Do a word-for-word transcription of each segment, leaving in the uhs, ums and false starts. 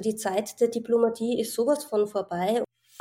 die Zeit der Diplomatie ist sowas von vorbei.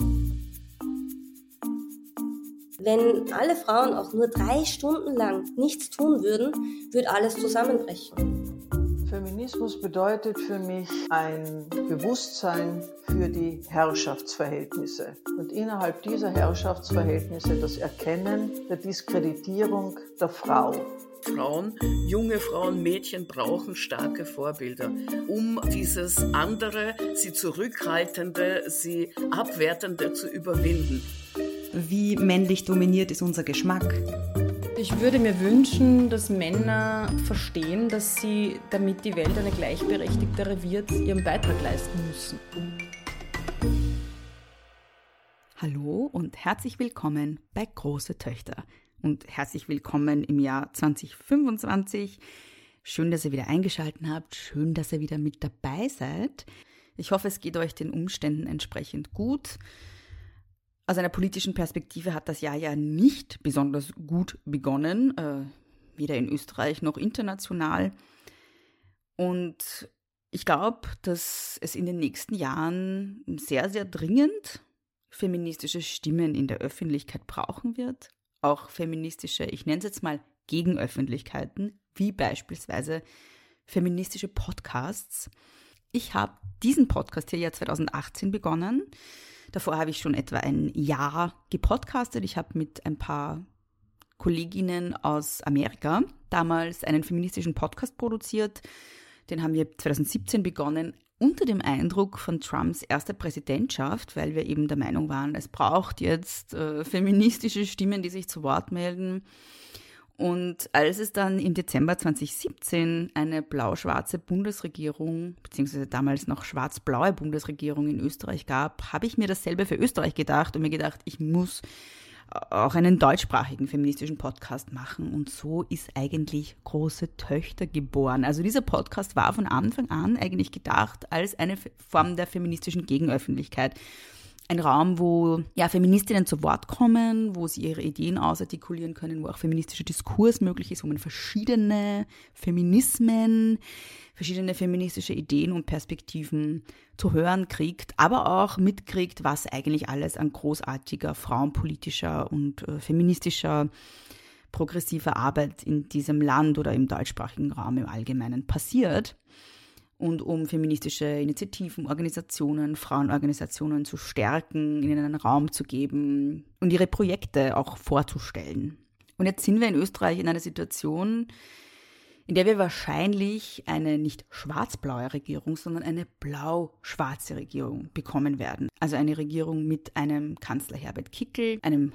Wenn alle Frauen auch nur drei Stunden lang nichts tun würden, würde alles zusammenbrechen. Feminismus bedeutet für mich ein Bewusstsein für die Herrschaftsverhältnisse und innerhalb dieser Herrschaftsverhältnisse das Erkennen der Diskreditierung der Frau. Frauen, junge Frauen, Mädchen brauchen starke Vorbilder, um dieses andere, sie zurückhaltende, sie abwertende zu überwinden. Wie männlich dominiert ist unser Geschmack? Ich würde mir wünschen, dass Männer verstehen, dass sie, damit die Welt eine gleichberechtigtere wird, ihren Beitrag leisten müssen. Hallo und herzlich willkommen bei Große Töchter. Und herzlich willkommen im Jahr zwanzig fünfundzwanzig. Schön, dass ihr wieder eingeschaltet habt. Schön, dass ihr wieder mit dabei seid. Ich hoffe, es geht euch den Umständen entsprechend gut. Aus einer politischen Perspektive hat das Jahr ja nicht besonders gut begonnen, äh, weder in Österreich noch international. Und ich glaube, dass es in den nächsten Jahren sehr, sehr dringend feministische Stimmen in der Öffentlichkeit brauchen wird. Auch feministische, ich nenne es jetzt mal Gegenöffentlichkeiten, wie beispielsweise feministische Podcasts. Ich habe diesen Podcast hier ja zweitausendachtzehn begonnen. Davor habe ich schon etwa ein Jahr gepodcastet. Ich habe mit ein paar Kolleginnen aus Amerika damals einen feministischen Podcast produziert. Den haben wir zweitausendsiebzehn begonnen, unter dem Eindruck von Trumps erster Präsidentschaft, weil wir eben der Meinung waren, es braucht jetzt äh, feministische Stimmen, die sich zu Wort melden. Und als es dann im Dezember zweitausendsiebzehn eine blau-schwarze Bundesregierung, beziehungsweise damals noch schwarz-blaue Bundesregierung in Österreich gab, habe ich mir dasselbe für Österreich gedacht und mir gedacht, ich muss auch einen deutschsprachigen feministischen Podcast machen. Und so ist eigentlich Große Töchter geboren. Also dieser Podcast war von Anfang an eigentlich gedacht als eine Form der feministischen Gegenöffentlichkeit. Ein Raum, wo ja, Feministinnen zu Wort kommen, wo sie ihre Ideen ausartikulieren können, wo auch feministischer Diskurs möglich ist, wo man verschiedene Feminismen, verschiedene feministische Ideen und Perspektiven zu hören kriegt, aber auch mitkriegt, was eigentlich alles an großartiger frauenpolitischer und äh, feministischer progressiver Arbeit in diesem Land oder im deutschsprachigen Raum im Allgemeinen passiert. Und um feministische Initiativen, Organisationen, Frauenorganisationen zu stärken, ihnen einen Raum zu geben und ihre Projekte auch vorzustellen. Und jetzt sind wir in Österreich in einer Situation, in der wir wahrscheinlich eine nicht schwarz-blaue Regierung, sondern eine blau-schwarze Regierung bekommen werden. Also eine Regierung mit einem Kanzler Herbert Kickl, einem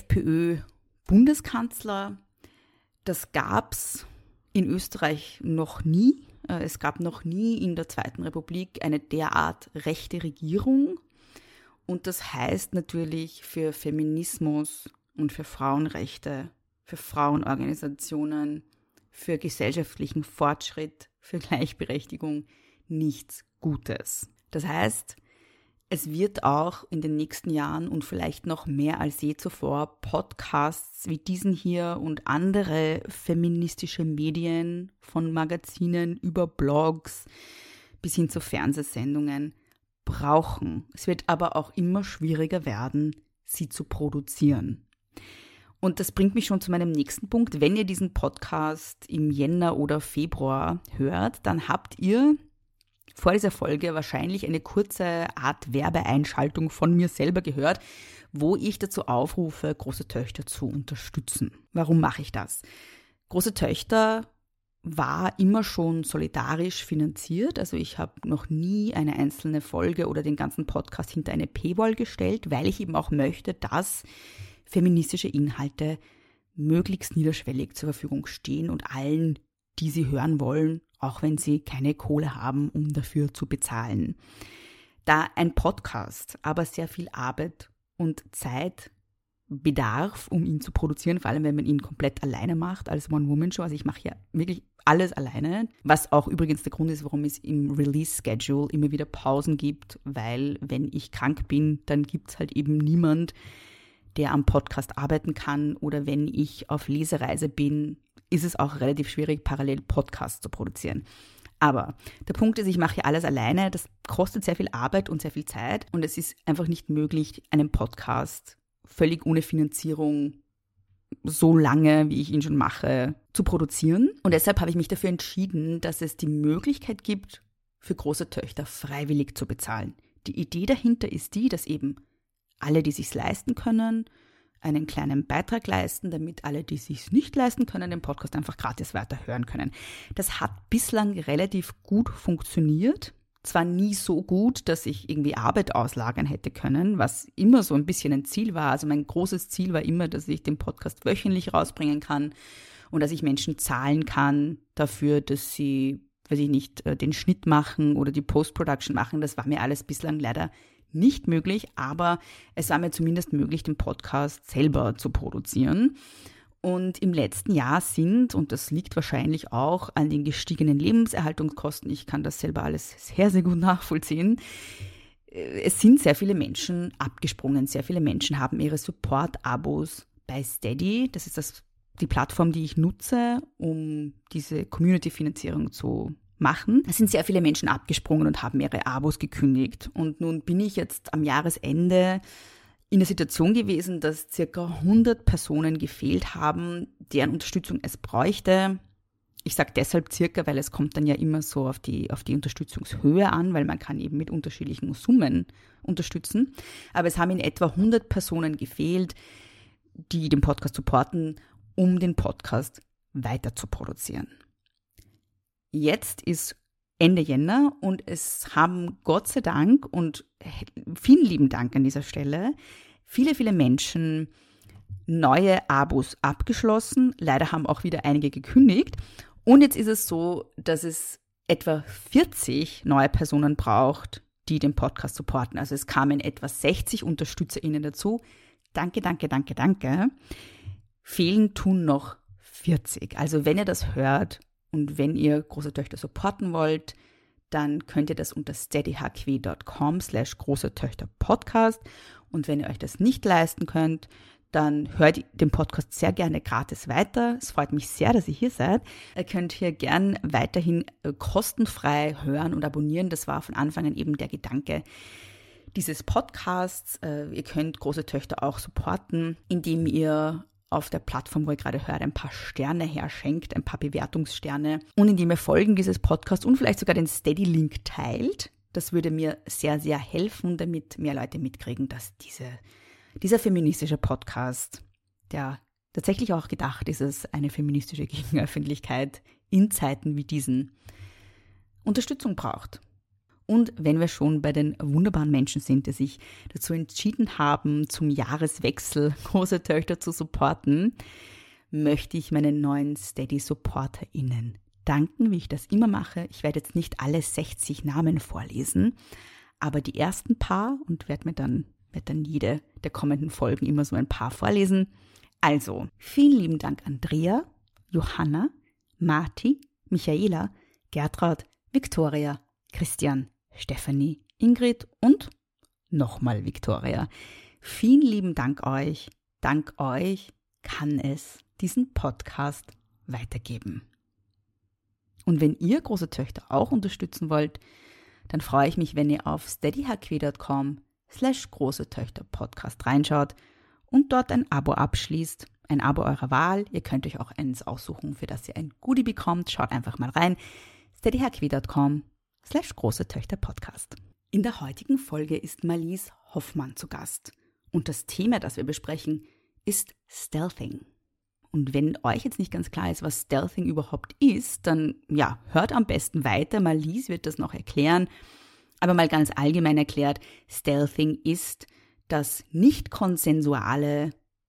FPÖ-Bundeskanzler. Das gab's in Österreich noch nie. Es gab noch nie in der Zweiten Republik eine derart rechte Regierung. Und das heißt natürlich für Feminismus und für Frauenrechte, für Frauenorganisationen, für gesellschaftlichen Fortschritt, für Gleichberechtigung nichts Gutes. Das heißt, es wird auch in den nächsten Jahren und vielleicht noch mehr als je zuvor Podcasts wie diesen hier und andere feministische Medien von Magazinen über Blogs bis hin zu Fernsehsendungen brauchen. Es wird aber auch immer schwieriger werden, sie zu produzieren. Und das bringt mich schon zu meinem nächsten Punkt. Wenn ihr diesen Podcast im Jänner oder Februar hört, dann habt ihr vor dieser Folge wahrscheinlich eine kurze Art Werbeeinschaltung von mir selber gehört, wo ich dazu aufrufe, Große Töchter zu unterstützen. Warum mache ich das? Große Töchter war immer schon solidarisch finanziert. Also ich habe noch nie eine einzelne Folge oder den ganzen Podcast hinter eine Paywall gestellt, weil ich eben auch möchte, dass feministische Inhalte möglichst niederschwellig zur Verfügung stehen und allen, die sie hören wollen, auch wenn sie keine Kohle haben, um dafür zu bezahlen. Da ein Podcast aber sehr viel Arbeit und Zeit bedarf, um ihn zu produzieren, vor allem wenn man ihn komplett alleine macht, als One-Woman-Show. Also ich mache ja wirklich alles alleine, was auch übrigens der Grund ist, warum es im Release-Schedule immer wieder Pausen gibt, weil wenn ich krank bin, dann gibt es halt eben niemand, der am Podcast arbeiten kann, oder wenn ich auf Lesereise bin, ist es auch relativ schwierig, parallel Podcasts zu produzieren. Aber der Punkt ist, ich mache hier alles alleine. Das kostet sehr viel Arbeit und sehr viel Zeit. Und es ist einfach nicht möglich, einen Podcast völlig ohne Finanzierung so lange, wie ich ihn schon mache, zu produzieren. Und deshalb habe ich mich dafür entschieden, dass es die Möglichkeit gibt, für große Töchter freiwillig zu bezahlen. Die Idee dahinter ist die, dass eben alle, die es sich leisten können, einen kleinen Beitrag leisten, damit alle, die es sich nicht leisten können, den Podcast einfach gratis weiterhören können. Das hat bislang relativ gut funktioniert. Zwar nie so gut, dass ich irgendwie Arbeit auslagern hätte können, was immer so ein bisschen ein Ziel war. Also mein großes Ziel war immer, dass ich den Podcast wöchentlich rausbringen kann und dass ich Menschen zahlen kann dafür, dass sie, weiß ich nicht, den Schnitt machen oder die Post-Production machen. Das war mir alles bislang leider nicht möglich, aber es war mir zumindest möglich, den Podcast selber zu produzieren. Und im letzten Jahr sind, und das liegt wahrscheinlich auch an den gestiegenen Lebenserhaltungskosten, ich kann das selber alles sehr, sehr gut nachvollziehen, es sind sehr viele Menschen abgesprungen. Sehr viele Menschen haben ihre Support-Abos bei Steady. Das ist das, die Plattform, die ich nutze, um diese Community-Finanzierung zu machen. Da sind sehr viele Menschen abgesprungen und haben ihre Abos gekündigt. Und nun bin ich jetzt am Jahresende in der Situation gewesen, dass circa hundert Personen gefehlt haben, deren Unterstützung es bräuchte. Ich sage deshalb circa, weil es kommt dann ja immer so auf die, auf die Unterstützungshöhe an, weil man kann eben mit unterschiedlichen Summen unterstützen. Aber es haben in etwa hundert Personen gefehlt, die den Podcast supporten, um den Podcast weiter zu produzieren. Jetzt ist Ende Jänner und es haben Gott sei Dank und vielen lieben Dank an dieser Stelle viele, viele Menschen neue Abos abgeschlossen. Leider haben auch wieder einige gekündigt. Und jetzt ist es so, dass es etwa vierzig neue Personen braucht, die den Podcast supporten. Also es kamen etwa sechzig UnterstützerInnen dazu. Danke, danke, danke, danke. Fehlen tun noch vierzig. Also wenn ihr das hört, und wenn ihr große Töchter supporten wollt, dann könnt ihr das unter steadyhq.com slash große Töchter Podcast. Und wenn ihr euch das nicht leisten könnt, dann hört den Podcast sehr gerne gratis weiter. Es freut mich sehr, dass ihr hier seid. Ihr könnt hier gern weiterhin kostenfrei hören und abonnieren. Das war von Anfang an eben der Gedanke dieses Podcasts. Ihr könnt große Töchter auch supporten, indem ihr auf der Plattform, wo ihr gerade hört, ein paar Sterne herschenkt, ein paar Bewertungssterne und indem ihr Folgen dieses Podcasts und vielleicht sogar den Steady-Link teilt. Das würde mir sehr, sehr helfen, damit mehr Leute mitkriegen, dass diese, dieser feministische Podcast, der tatsächlich auch gedacht ist, es eine feministische Gegenöffentlichkeit in Zeiten wie diesen Unterstützung braucht. Und wenn wir schon bei den wunderbaren Menschen sind, die sich dazu entschieden haben, zum Jahreswechsel große Töchter zu supporten, möchte ich meinen neuen Steady-SupporterInnen danken, wie ich das immer mache. Ich werde jetzt nicht alle sechzig Namen vorlesen, aber die ersten paar und werde mir dann, werde dann jede der kommenden Folgen immer so ein paar vorlesen. Also, vielen lieben Dank Andrea, Johanna, Marti, Michaela, Gertraud, Viktoria, Christian, Stefanie, Ingrid und nochmal Viktoria. Vielen lieben Dank euch. Dank euch kann es diesen Podcast weitergeben. Und wenn ihr große Töchter auch unterstützen wollt, dann freue ich mich, wenn ihr auf steadyhq.com slash große Töchter Podcast reinschaut und dort ein Abo abschließt. Ein Abo eurer Wahl. Ihr könnt euch auch eins aussuchen, für das ihr ein Goodie bekommt. Schaut einfach mal rein. steadyhq.com slash große Töchter Podcast. In der heutigen Folge ist Marlies Hoffmann zu Gast. Und das Thema, das wir besprechen, ist Stealthing. Und wenn euch jetzt nicht ganz klar ist, was Stealthing überhaupt ist, dann ja, hört am besten weiter. Marlies wird das noch erklären. Aber mal ganz allgemein erklärt, Stealthing ist das nicht konsensuale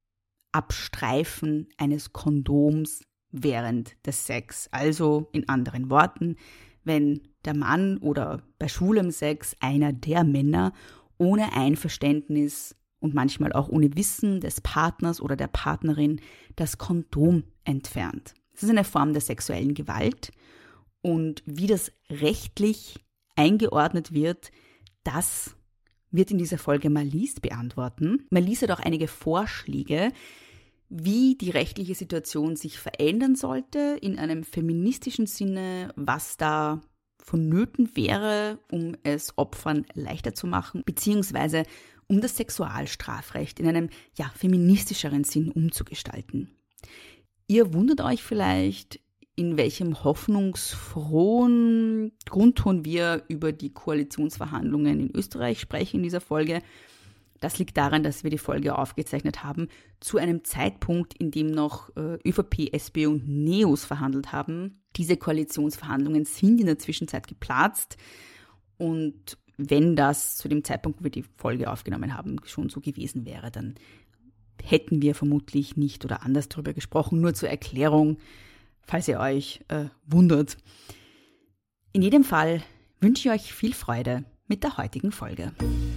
Abstreifen eines Kondoms während des Sex. Also in anderen Worten, wenn der Mann oder bei schwulem Sex einer der Männer ohne Einverständnis und manchmal auch ohne Wissen des Partners oder der Partnerin das Kondom entfernt. Das ist eine Form der sexuellen Gewalt und wie das rechtlich eingeordnet wird, das wird in dieser Folge Marlies beantworten. Marlies hat auch einige Vorschläge, wie die rechtliche Situation sich verändern sollte in einem feministischen Sinne, was da vonnöten wäre, um es Opfern leichter zu machen, beziehungsweise um das Sexualstrafrecht in einem ja, feministischeren Sinn umzugestalten. Ihr wundert euch vielleicht, in welchem hoffnungsfrohen Grundton wir über die Koalitionsverhandlungen in Österreich sprechen in dieser Folge. Das liegt daran, dass wir die Folge aufgezeichnet haben zu einem Zeitpunkt, in dem noch äh, ÖVP, SP und NEOS verhandelt haben. Diese Koalitionsverhandlungen sind in der Zwischenzeit geplatzt und wenn das zu dem Zeitpunkt, wo wir die Folge aufgenommen haben, schon so gewesen wäre, dann hätten wir vermutlich nicht oder anders darüber gesprochen. Nur zur Erklärung, falls ihr euch äh, wundert. In jedem Fall wünsche ich euch viel Freude mit der heutigen Folge.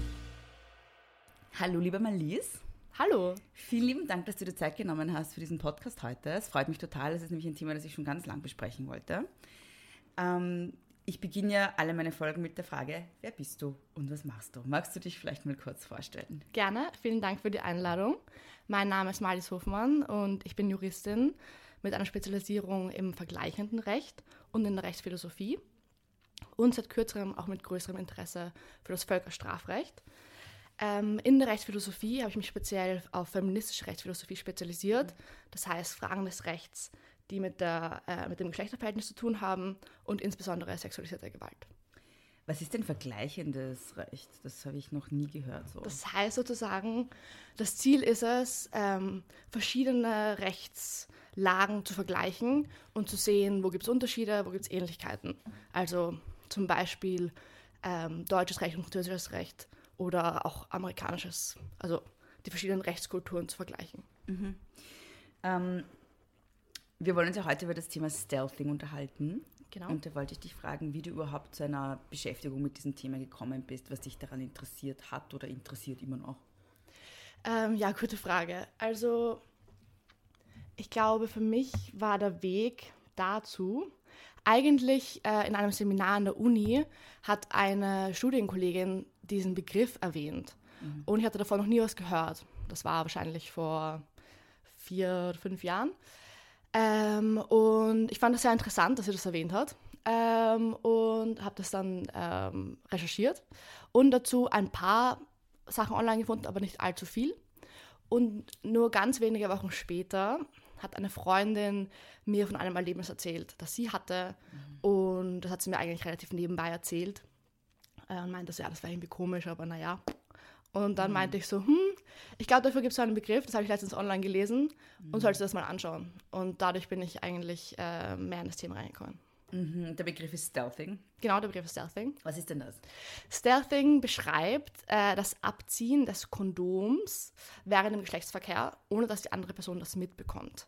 Hallo, liebe Marlies. Hallo. Vielen lieben Dank, dass du dir Zeit genommen hast für diesen Podcast heute. Es freut mich total. Das ist nämlich ein Thema, das ich schon ganz lang besprechen wollte. Ähm, ich beginne ja alle meine Folgen mit der Frage, wer bist du und was machst du? Magst du dich vielleicht mal kurz vorstellen? Gerne. Vielen Dank für die Einladung. Mein Name ist Marlies Hofmann und ich bin Juristin mit einer Spezialisierung im vergleichenden Recht und in der Rechtsphilosophie und seit kürzerem auch mit größerem Interesse für das Völkerstrafrecht. Ähm, in der Rechtsphilosophie habe ich mich speziell auf feministische Rechtsphilosophie spezialisiert, das heißt Fragen des Rechts, die mit, der, äh, mit dem Geschlechterverhältnis zu tun haben und insbesondere sexualisierte Gewalt. Was ist denn vergleichendes Recht? Das habe ich noch nie gehört. So. Das heißt sozusagen, das Ziel ist es, ähm, verschiedene Rechtslagen zu vergleichen und zu sehen, wo gibt es Unterschiede, wo gibt es Ähnlichkeiten. Also zum Beispiel ähm, deutsches Recht und französisches Recht oder auch amerikanisches, also die verschiedenen Rechtskulturen zu vergleichen. Mhm. Ähm, wir wollen uns ja heute über das Thema Stealthing unterhalten. Genau. Und da wollte ich dich fragen, wie du überhaupt zu einer Beschäftigung mit diesem Thema gekommen bist, was dich daran interessiert hat oder interessiert immer noch. Ähm, ja, gute Frage. Also ich glaube, für mich war der Weg dazu, eigentlich äh, in einem Seminar an der Uni hat eine Studienkollegin diesen Begriff erwähnt. Mhm. Und ich hatte davon noch nie was gehört. Das war wahrscheinlich vor vier oder fünf Jahren. Ähm, und ich fand es sehr interessant, dass sie das erwähnt hat. Ähm, und habe das dann ähm, recherchiert und dazu ein paar Sachen online gefunden, aber nicht allzu viel. Und nur ganz wenige Wochen später hat eine Freundin mir von einem Erlebnis erzählt, das sie hatte. Mhm. Und das hat sie mir eigentlich relativ nebenbei erzählt. Äh, und meinte so, ja, das war irgendwie komisch, aber naja. Und dann mhm. meinte ich so, hm, ich glaube, dafür gibt es so einen Begriff, das habe ich letztens online gelesen mhm. und sollst du das mal anschauen. Und dadurch bin ich eigentlich äh, mehr in das Thema reingekommen. Mhm. Der Begriff ist Stealthing. Genau, der Begriff ist Stealthing. Was ist denn das? Stealthing beschreibt äh, das Abziehen des Kondoms während dem Geschlechtsverkehr, ohne dass die andere Person das mitbekommt.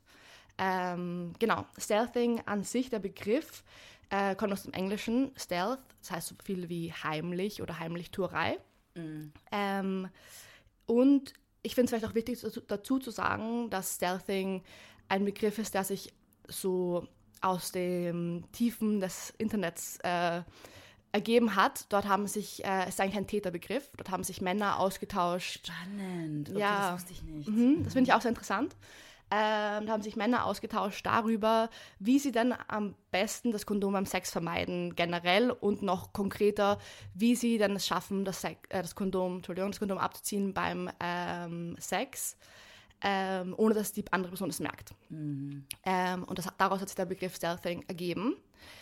Ähm, genau, Stealthing an sich, der Begriff, äh, kommt aus dem Englischen, Stealth, das heißt so viel wie heimlich oder Heimlichtuerei. Mhm. Ähm, und ich finde es vielleicht auch wichtig dazu, dazu zu sagen, dass Stealthing ein Begriff ist, der sich so aus den Tiefen des Internets äh, ergeben hat. Dort haben sich, äh, es ist eigentlich ein Täterbegriff, dort haben sich Männer ausgetauscht. Spannend, okay, ja, das wusste ich nicht. Mhm, das finde ich auch sehr interessant. Ähm, da haben sich Männer ausgetauscht darüber, wie sie denn am besten das Kondom beim Sex vermeiden, generell und noch konkreter, wie sie dann es schaffen, das, Sex, äh, das, Kondom, Entschuldigung, das Kondom abzuziehen beim ähm, Sex, ähm, ohne dass die andere Person es merkt. Mhm. Ähm, und das, daraus hat sich der Begriff Stealthing ergeben.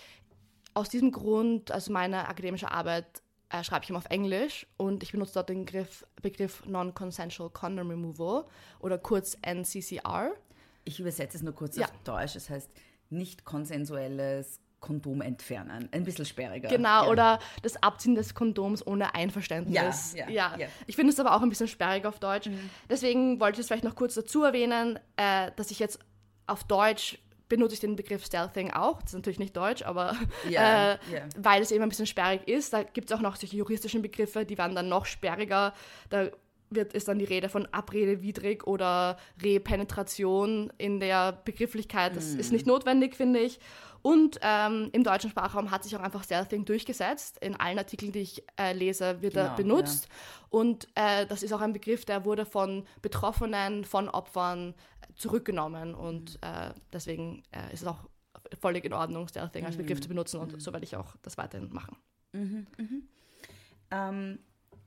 Aus diesem Grund, also meine akademische Arbeit, äh, schreibe ich immer auf Englisch und ich benutze dort den Begriff, Begriff Non-Consensual Condom Removal oder kurz N C C R. Ich übersetze es nur kurz ja. auf Deutsch, das heißt nicht konsensuelles Kondom entfernen. Ein bisschen sperriger. Genau, ja. Oder das Abziehen des Kondoms ohne Einverständnis. Ja, ja, ja. ja. Ich finde es aber auch ein bisschen sperrig auf Deutsch. Mhm. Deswegen wollte ich es vielleicht noch kurz dazu erwähnen, äh, dass ich jetzt auf Deutsch benutze ich den Begriff Stealthing auch. Das ist natürlich nicht Deutsch, aber ja, äh, ja. weil es eben ein bisschen sperrig ist. Da gibt es auch noch solche juristischen Begriffe, die werden dann noch sperriger. Da wird, ist dann die Rede von Abrede widrig oder Repenetration in der Begrifflichkeit. Das mm. ist nicht notwendig, finde ich. Und ähm, im deutschen Sprachraum hat sich auch einfach Stealthing durchgesetzt. In allen Artikeln, die ich äh, lese, wird genau, er benutzt. Ja. Und äh, das ist auch ein Begriff, der wurde von Betroffenen, von Opfern zurückgenommen. Und äh, deswegen äh, ist es auch völlig in Ordnung, Stealthing als Begriff zu benutzen und so werde ich auch das weiterhin machen. Mhm, mhm. Ähm,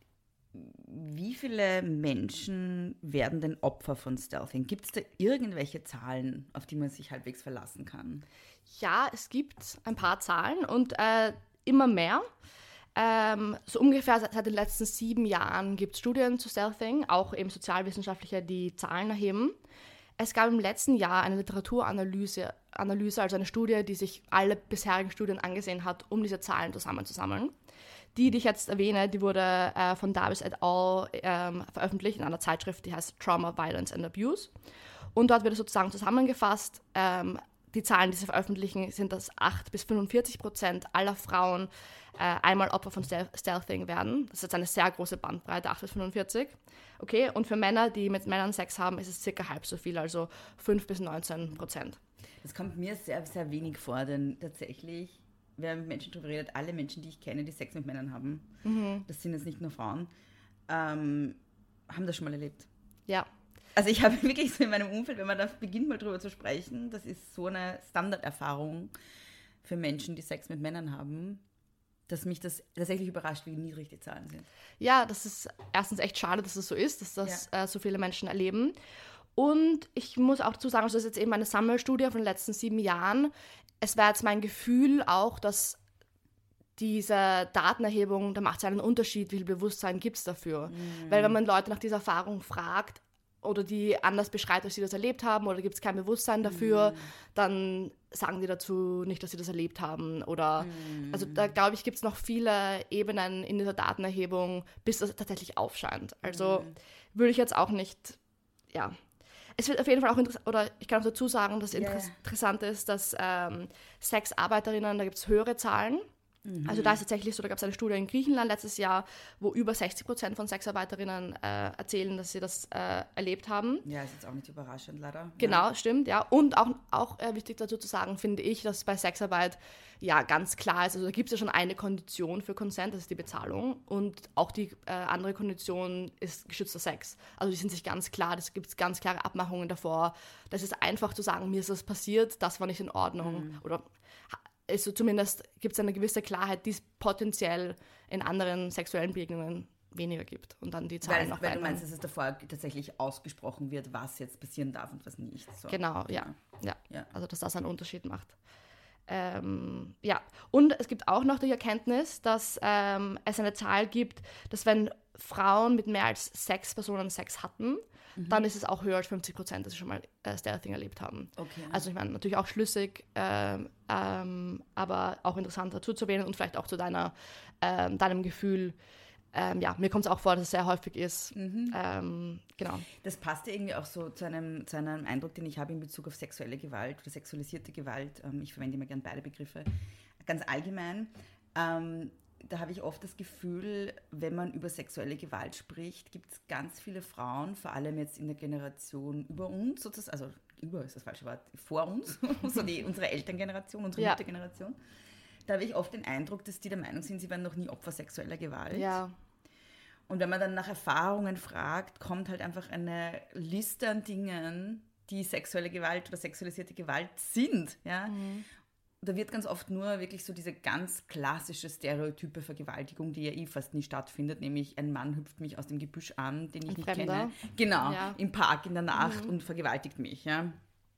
wie viele Menschen werden denn Opfer von Stealthing? Gibt es da irgendwelche Zahlen, auf die man sich halbwegs verlassen kann? Ja, es gibt ein paar Zahlen und äh, immer mehr. Ähm, so ungefähr seit, seit den letzten sieben Jahren gibt es Studien zu Stealthing, auch eben Sozialwissenschaftler, die Zahlen erheben. Es gab im letzten Jahr eine Literaturanalyse, Analyse, also eine Studie, die sich alle bisherigen Studien angesehen hat, um diese Zahlen zusammenzusammeln. Die, die ich jetzt erwähne, die wurde äh, von Davis et al. Ähm, veröffentlicht in einer Zeitschrift, die heißt Trauma, Violence and Abuse. Und dort wird es sozusagen zusammengefasst. Ähm, die Zahlen, die sie veröffentlichen, sind, dass acht bis fünfundvierzig Prozent aller Frauen äh, einmal Opfer von Stealthing werden. Das ist jetzt eine sehr große Bandbreite, acht bis fünfundvierzig. Okay, und für Männer, die mit Männern Sex haben, ist es circa halb so viel, also fünf bis neunzehn Prozent. Das kommt mir sehr, sehr wenig vor, denn tatsächlich, wer mit Menschen darüber redet, alle Menschen, die ich kenne, die Sex mit Männern haben, mhm. das sind jetzt nicht nur Frauen, ähm, haben das schon mal erlebt. Ja. Also ich habe wirklich so in meinem Umfeld, wenn man da beginnt mal drüber zu sprechen, das ist so eine Standarderfahrung für Menschen, die Sex mit Männern haben, dass mich das tatsächlich überrascht, wie niedrig die Zahlen sind. Ja, das ist erstens echt schade, dass es so ist, dass das ja. äh, so viele Menschen erleben. Und ich muss auch dazu sagen, das ist jetzt eben eine Sammelstudie von den letzten sieben Jahren. Es war jetzt mein Gefühl auch, dass diese Datenerhebung, da macht es einen Unterschied, wie viel Bewusstsein gibt es dafür. Mhm. Weil wenn man Leute nach dieser Erfahrung fragt oder die anders beschreibt, als sie das erlebt haben, oder gibt es kein Bewusstsein dafür, mhm. dann sagen die dazu nicht, dass sie das erlebt haben. Oder mhm. also da glaube ich, gibt es noch viele Ebenen in dieser Datenerhebung, bis das tatsächlich aufscheint. Also mhm. würde ich jetzt auch nicht, ja. Es wird auf jeden Fall auch interessant, oder ich kann auch dazu sagen, dass es yeah. interessant ist, dass ähm, Sexarbeiterinnen, da gibt es höhere Zahlen. Mhm. Also da ist tatsächlich so, da gab es eine Studie in Griechenland letztes Jahr, wo über sechzig Prozent von Sexarbeiterinnen äh, erzählen, dass sie das äh, erlebt haben. Ja, ist jetzt auch nicht überraschend, leider. Genau, ja. stimmt, ja. Und auch, auch äh, wichtig dazu zu sagen, finde ich, dass bei Sexarbeit ja ganz klar ist, also da gibt es ja schon eine Kondition für Consent, das ist die Bezahlung. Und auch die äh, andere Kondition ist geschützter Sex. Also die sind sich ganz klar, es gibt ganz klare Abmachungen davor. Das ist einfach zu sagen, mir ist das passiert, das war nicht in Ordnung. Mhm. Oder also zumindest gibt es eine gewisse Klarheit, die es potenziell in anderen sexuellen Begegnungen weniger gibt. Und dann die Zahlen weil, noch weil weiter. Du meinst, dass es davor tatsächlich ausgesprochen wird, was jetzt passieren darf und was nicht. So. Genau, ja. Ja. ja. Also dass das einen Unterschied macht. Ähm, ja, und es gibt auch noch die Erkenntnis, dass ähm, es eine Zahl gibt, dass wenn Frauen mit mehr als sechs Personen Sex hatten, mhm. dann ist es auch höher als fünfzig Prozent, dass sie schon mal äh, Stealthing erlebt haben. Okay. Also ich meine, natürlich auch schlüssig, ähm, ähm, aber auch interessant dazu zu erwähnen und vielleicht auch zu deiner, ähm, deinem Gefühl. Ähm, ja, mir kommt es auch vor, dass es sehr häufig ist. Mhm. Ähm, genau. Das passt ja irgendwie auch so zu einem, zu einem Eindruck, den ich habe in Bezug auf sexuelle Gewalt oder sexualisierte Gewalt. Ähm, ich verwende immer gerne beide Begriffe. Ganz allgemein. Ähm, da habe ich oft das Gefühl, wenn man über sexuelle Gewalt spricht, gibt es ganz viele Frauen, vor allem jetzt in der Generation über uns, sozusagen, also über ist das falsche Wort, vor uns, so die, unsere Elterngeneration, unsere ja. Muttergeneration. Da habe ich oft den Eindruck, dass die der Meinung sind, sie werden noch nie Opfer sexueller Gewalt. Ja. Und wenn man dann nach Erfahrungen fragt, kommt halt einfach eine Liste an Dingen, die sexuelle Gewalt oder sexualisierte Gewalt sind. Ja? Mhm. Da wird ganz oft nur wirklich so diese ganz klassische stereotype Vergewaltigung, die ja eh fast nie stattfindet, nämlich ein Mann hüpft mich aus dem Gebüsch an, den ich ein nicht Fremder. kenne. Genau, ja. im Park in der Nacht mhm. und vergewaltigt mich. Ja?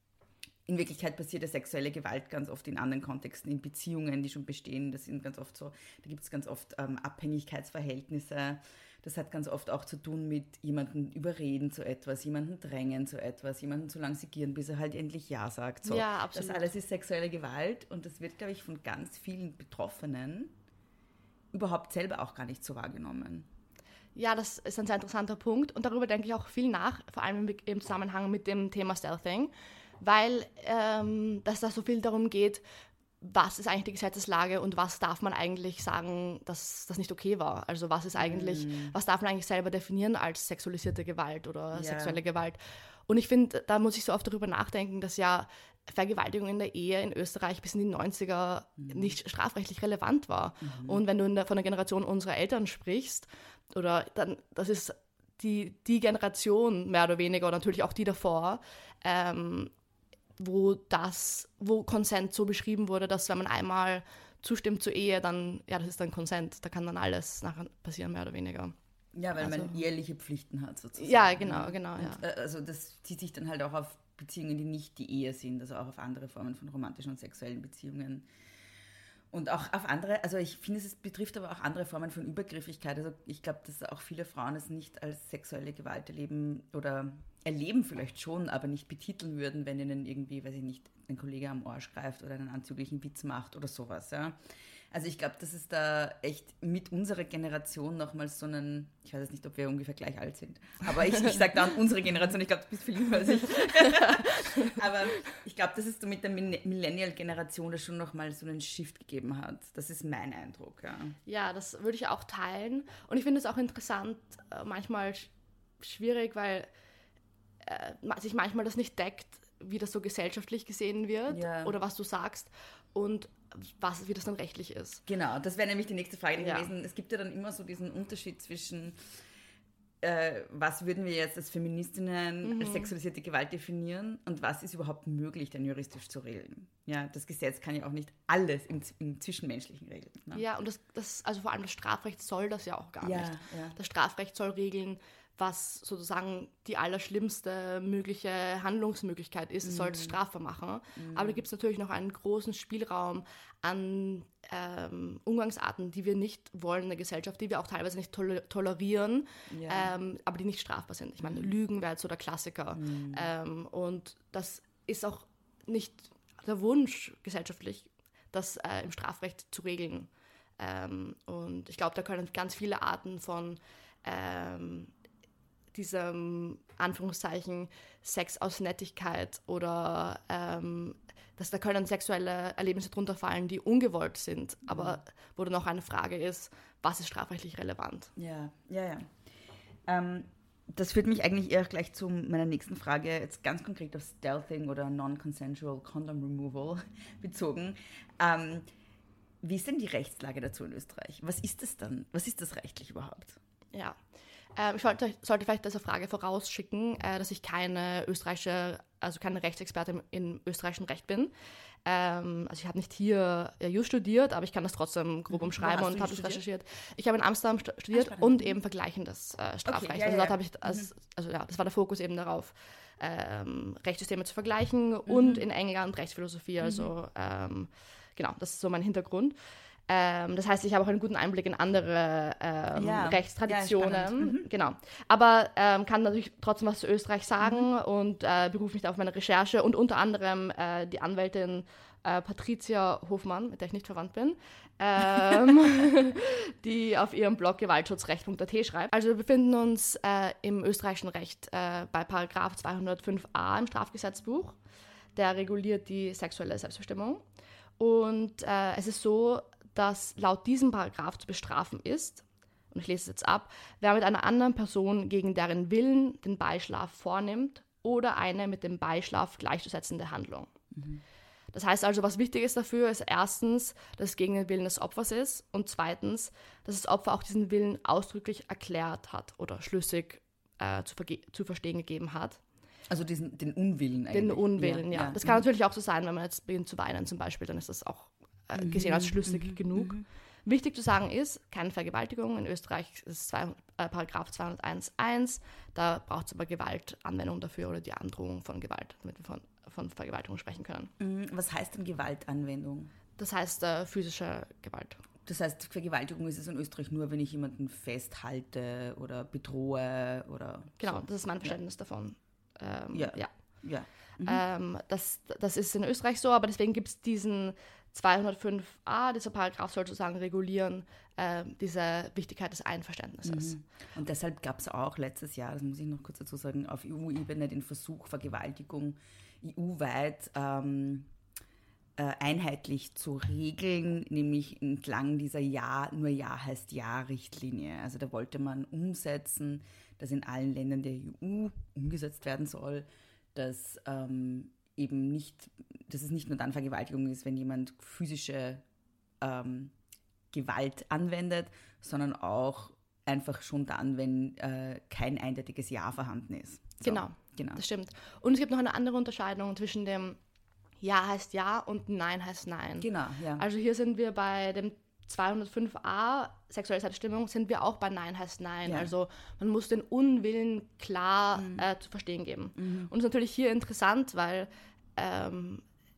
In Wirklichkeit passiert ja sexuelle Gewalt ganz oft in anderen Kontexten, in Beziehungen, die schon bestehen. Das sind ganz oft so, da gibt es ganz oft ähm, Abhängigkeitsverhältnisse. Das hat ganz oft auch zu tun mit jemanden überreden zu etwas, jemanden drängen zu etwas, jemanden so lange segieren, bis er halt endlich Ja sagt. So, ja, absolut. Das alles ist sexuelle Gewalt und das wird, glaube ich, von ganz vielen Betroffenen überhaupt selber auch gar nicht so wahrgenommen. Ja, das ist ein sehr interessanter Punkt und darüber denke ich auch viel nach, vor allem im Zusammenhang mit dem Thema Stealthing, weil ähm, dass da so viel darum geht, was ist eigentlich die Gesetzeslage und was darf man eigentlich sagen, dass das nicht okay war. Also was ist eigentlich, mm. was darf man eigentlich selber definieren als sexualisierte Gewalt oder yeah. sexuelle Gewalt. Und ich finde, da muss ich so oft darüber nachdenken, dass ja Vergewaltigung in der Ehe in Österreich bis in die neunziger mm. nicht strafrechtlich relevant war. Mm. Und wenn du in der, von der Generation unserer Eltern sprichst, oder dann, das ist die, die Generation mehr oder weniger, oder natürlich auch die davor, ähm, wo das, wo Consent so beschrieben wurde, dass wenn man einmal zustimmt zur Ehe, dann, ja, das ist dann Consent, da kann dann alles nachher passieren, mehr oder weniger. Ja, weil also, man eheliche Pflichten hat sozusagen. Ja, genau, genau, ja. Und, äh, also das zieht sich dann halt auch auf Beziehungen, die nicht die Ehe sind, also auch auf andere Formen von romantischen und sexuellen Beziehungen. Und auch auf andere, also ich finde, es betrifft aber auch andere Formen von Übergriffigkeit. Also ich glaube, dass auch viele Frauen es nicht als sexuelle Gewalt erleben oder erleben vielleicht schon, aber nicht betiteln würden, wenn ihnen irgendwie, weiß ich nicht, ein Kollege am Arsch greift oder einen anzüglichen Witz macht oder sowas. Ja. Also ich glaube, dass es da echt mit unserer Generation nochmals so einen, ich weiß jetzt nicht, ob wir ungefähr gleich alt sind, aber ich, ich sage dann unsere Generation, ich glaube, du bist viel jünger als ich. Aber ich glaube, dass es so mit der Millennial-Generation da schon nochmal so einen Shift gegeben hat. Das ist mein Eindruck, ja. Ja, das würde ich auch teilen. Und ich finde es auch interessant, manchmal schwierig, weil äh, sich manchmal das nicht deckt, wie das so gesellschaftlich gesehen wird, ja, oder was du sagst und was, wie das dann rechtlich ist. Genau, das wäre nämlich die nächste Frage ja. gewesen. Es gibt ja dann immer so diesen Unterschied zwischen, äh, was würden wir jetzt als Feministinnen mhm. als sexualisierte Gewalt definieren und was ist überhaupt möglich, dann juristisch zu regeln. Ja, das Gesetz kann ja auch nicht alles im, im Zwischenmenschlichen regeln. Ne? Ja, und das, das, also vor allem das Strafrecht soll das ja auch gar ja, nicht. Ja. Das Strafrecht soll regeln, was sozusagen die allerschlimmste mögliche Handlungsmöglichkeit ist. Es mm. soll es strafbar machen. Mm. Aber da gibt es natürlich noch einen großen Spielraum an ähm, Umgangsarten, die wir nicht wollen in der Gesellschaft, die wir auch teilweise nicht tol- tolerieren, yeah. ähm, aber die nicht strafbar sind. Ich meine, mm. Lügen wäre jetzt so der Klassiker. Mm. Ähm, und das ist auch nicht der Wunsch gesellschaftlich, das äh, im Strafrecht zu regeln. Ähm, und ich glaube, da können ganz viele Arten von ähm, diesem, Anführungszeichen, Sex aus Nettigkeit oder ähm, dass da können sexuelle Erlebnisse drunter fallen, die ungewollt sind, aber mhm. wo dann auch eine Frage ist, was ist strafrechtlich relevant? Ja, ja, ja. Ähm, das führt mich eigentlich eher gleich zu meiner nächsten Frage, jetzt ganz konkret auf Stealthing oder Non-Consensual Condom Removal bezogen. Ähm, wie ist denn die Rechtslage dazu in Österreich? Was ist das dann? Was ist das rechtlich überhaupt? Ja, ähm, ich wollte, sollte vielleicht diese Frage vorausschicken, äh, dass ich keine österreichische, also keine Rechtsexpertin im, im österreichischen Recht bin. Ähm, also ich habe nicht hier äh, Jus studiert, aber ich kann das trotzdem grob umschreiben und habe das recherchiert. Ich habe in Amsterdam st- studiert ah, und eben vergleichendes äh, Strafrecht. Okay, ja, also dort ja. habe ich, als, also ja, das war der Fokus eben darauf, ähm, Rechtssysteme zu vergleichen mhm. und in England Rechtsphilosophie, also mhm. ähm, genau, das ist so mein Hintergrund. Ähm, das heißt, ich habe auch einen guten Einblick in andere ähm, ja, Rechtstraditionen. Ja, mhm. Genau. Aber ähm, kann natürlich trotzdem was zu Österreich sagen mhm. und äh, berufe mich da auf meine Recherche und unter anderem äh, die Anwältin äh, Patricia Hofmann, mit der ich nicht verwandt bin, ähm, die auf ihrem Blog gewaltschutzrecht punkt a t schreibt. Also wir befinden uns äh, im österreichischen Recht äh, bei Paragraph zweihundertfünf a im Strafgesetzbuch. Der reguliert die sexuelle Selbstbestimmung. Und äh, es ist so, dass laut diesem Paragraph zu bestrafen ist, und ich lese es jetzt ab, wer mit einer anderen Person gegen deren Willen den Beischlaf vornimmt oder eine mit dem Beischlaf gleichzusetzende Handlung. Mhm. Das heißt also, was wichtig ist dafür, ist erstens, dass es gegen den Willen des Opfers ist und zweitens, dass das Opfer auch diesen Willen ausdrücklich erklärt hat oder schlüssig äh, zu, verge- zu verstehen gegeben hat. Also diesen, den Unwillen eigentlich. Den Unwillen, ja. ja. ja. Das kann mhm. natürlich auch so sein, wenn man jetzt beginnt zu weinen zum Beispiel, dann ist das auch äh, gesehen als schlüssig mhm. genug. Mhm. Wichtig zu sagen ist, keine Vergewaltigung. In Österreich ist es zwei, äh, Paragraph zweihunderteins Absatz eins. Da braucht es aber Gewaltanwendung dafür oder die Androhung von Gewalt, damit wir von, von Vergewaltigung sprechen können. Was heißt denn Gewaltanwendung? Das heißt äh, physische Gewalt. Das heißt, Vergewaltigung ist es in Österreich nur, wenn ich jemanden festhalte oder bedrohe oder Genau, so. Das ist mein Verständnis ja. davon. Ähm, ja. ja. ja. Mhm. Ähm, das, das ist in Österreich so, aber deswegen gibt es diesen zweihundertfünf a, dieser Paragraph soll sozusagen regulieren, äh, diese Wichtigkeit des Einverständnisses. Mhm. Und deshalb gab es auch letztes Jahr, das muss ich noch kurz dazu sagen, auf E U-Ebene den Versuch, Vergewaltigung E U-weit ähm, äh, einheitlich zu regeln, nämlich entlang dieser Ja, nur Ja heißt Ja-Richtlinie. Also da wollte man umsetzen, dass in allen Ländern der E U umgesetzt werden soll, dass ähm, eben nicht, dass es nicht nur dann Vergewaltigung ist, wenn jemand physische ähm, Gewalt anwendet, sondern auch einfach schon dann, wenn äh, kein eindeutiges Ja vorhanden ist. So, genau, genau, das stimmt. Und es gibt noch eine andere Unterscheidung zwischen dem Ja heißt Ja und Nein heißt Nein. Genau, ja. Also hier sind wir bei dem zweihundertfünf a, sexuelle Selbstbestimmung, sind wir auch bei Nein heißt Nein. Ja. Also man muss den Unwillen klar Mhm. äh, zu verstehen geben. Mhm. Und es ist natürlich hier interessant, weil ähm,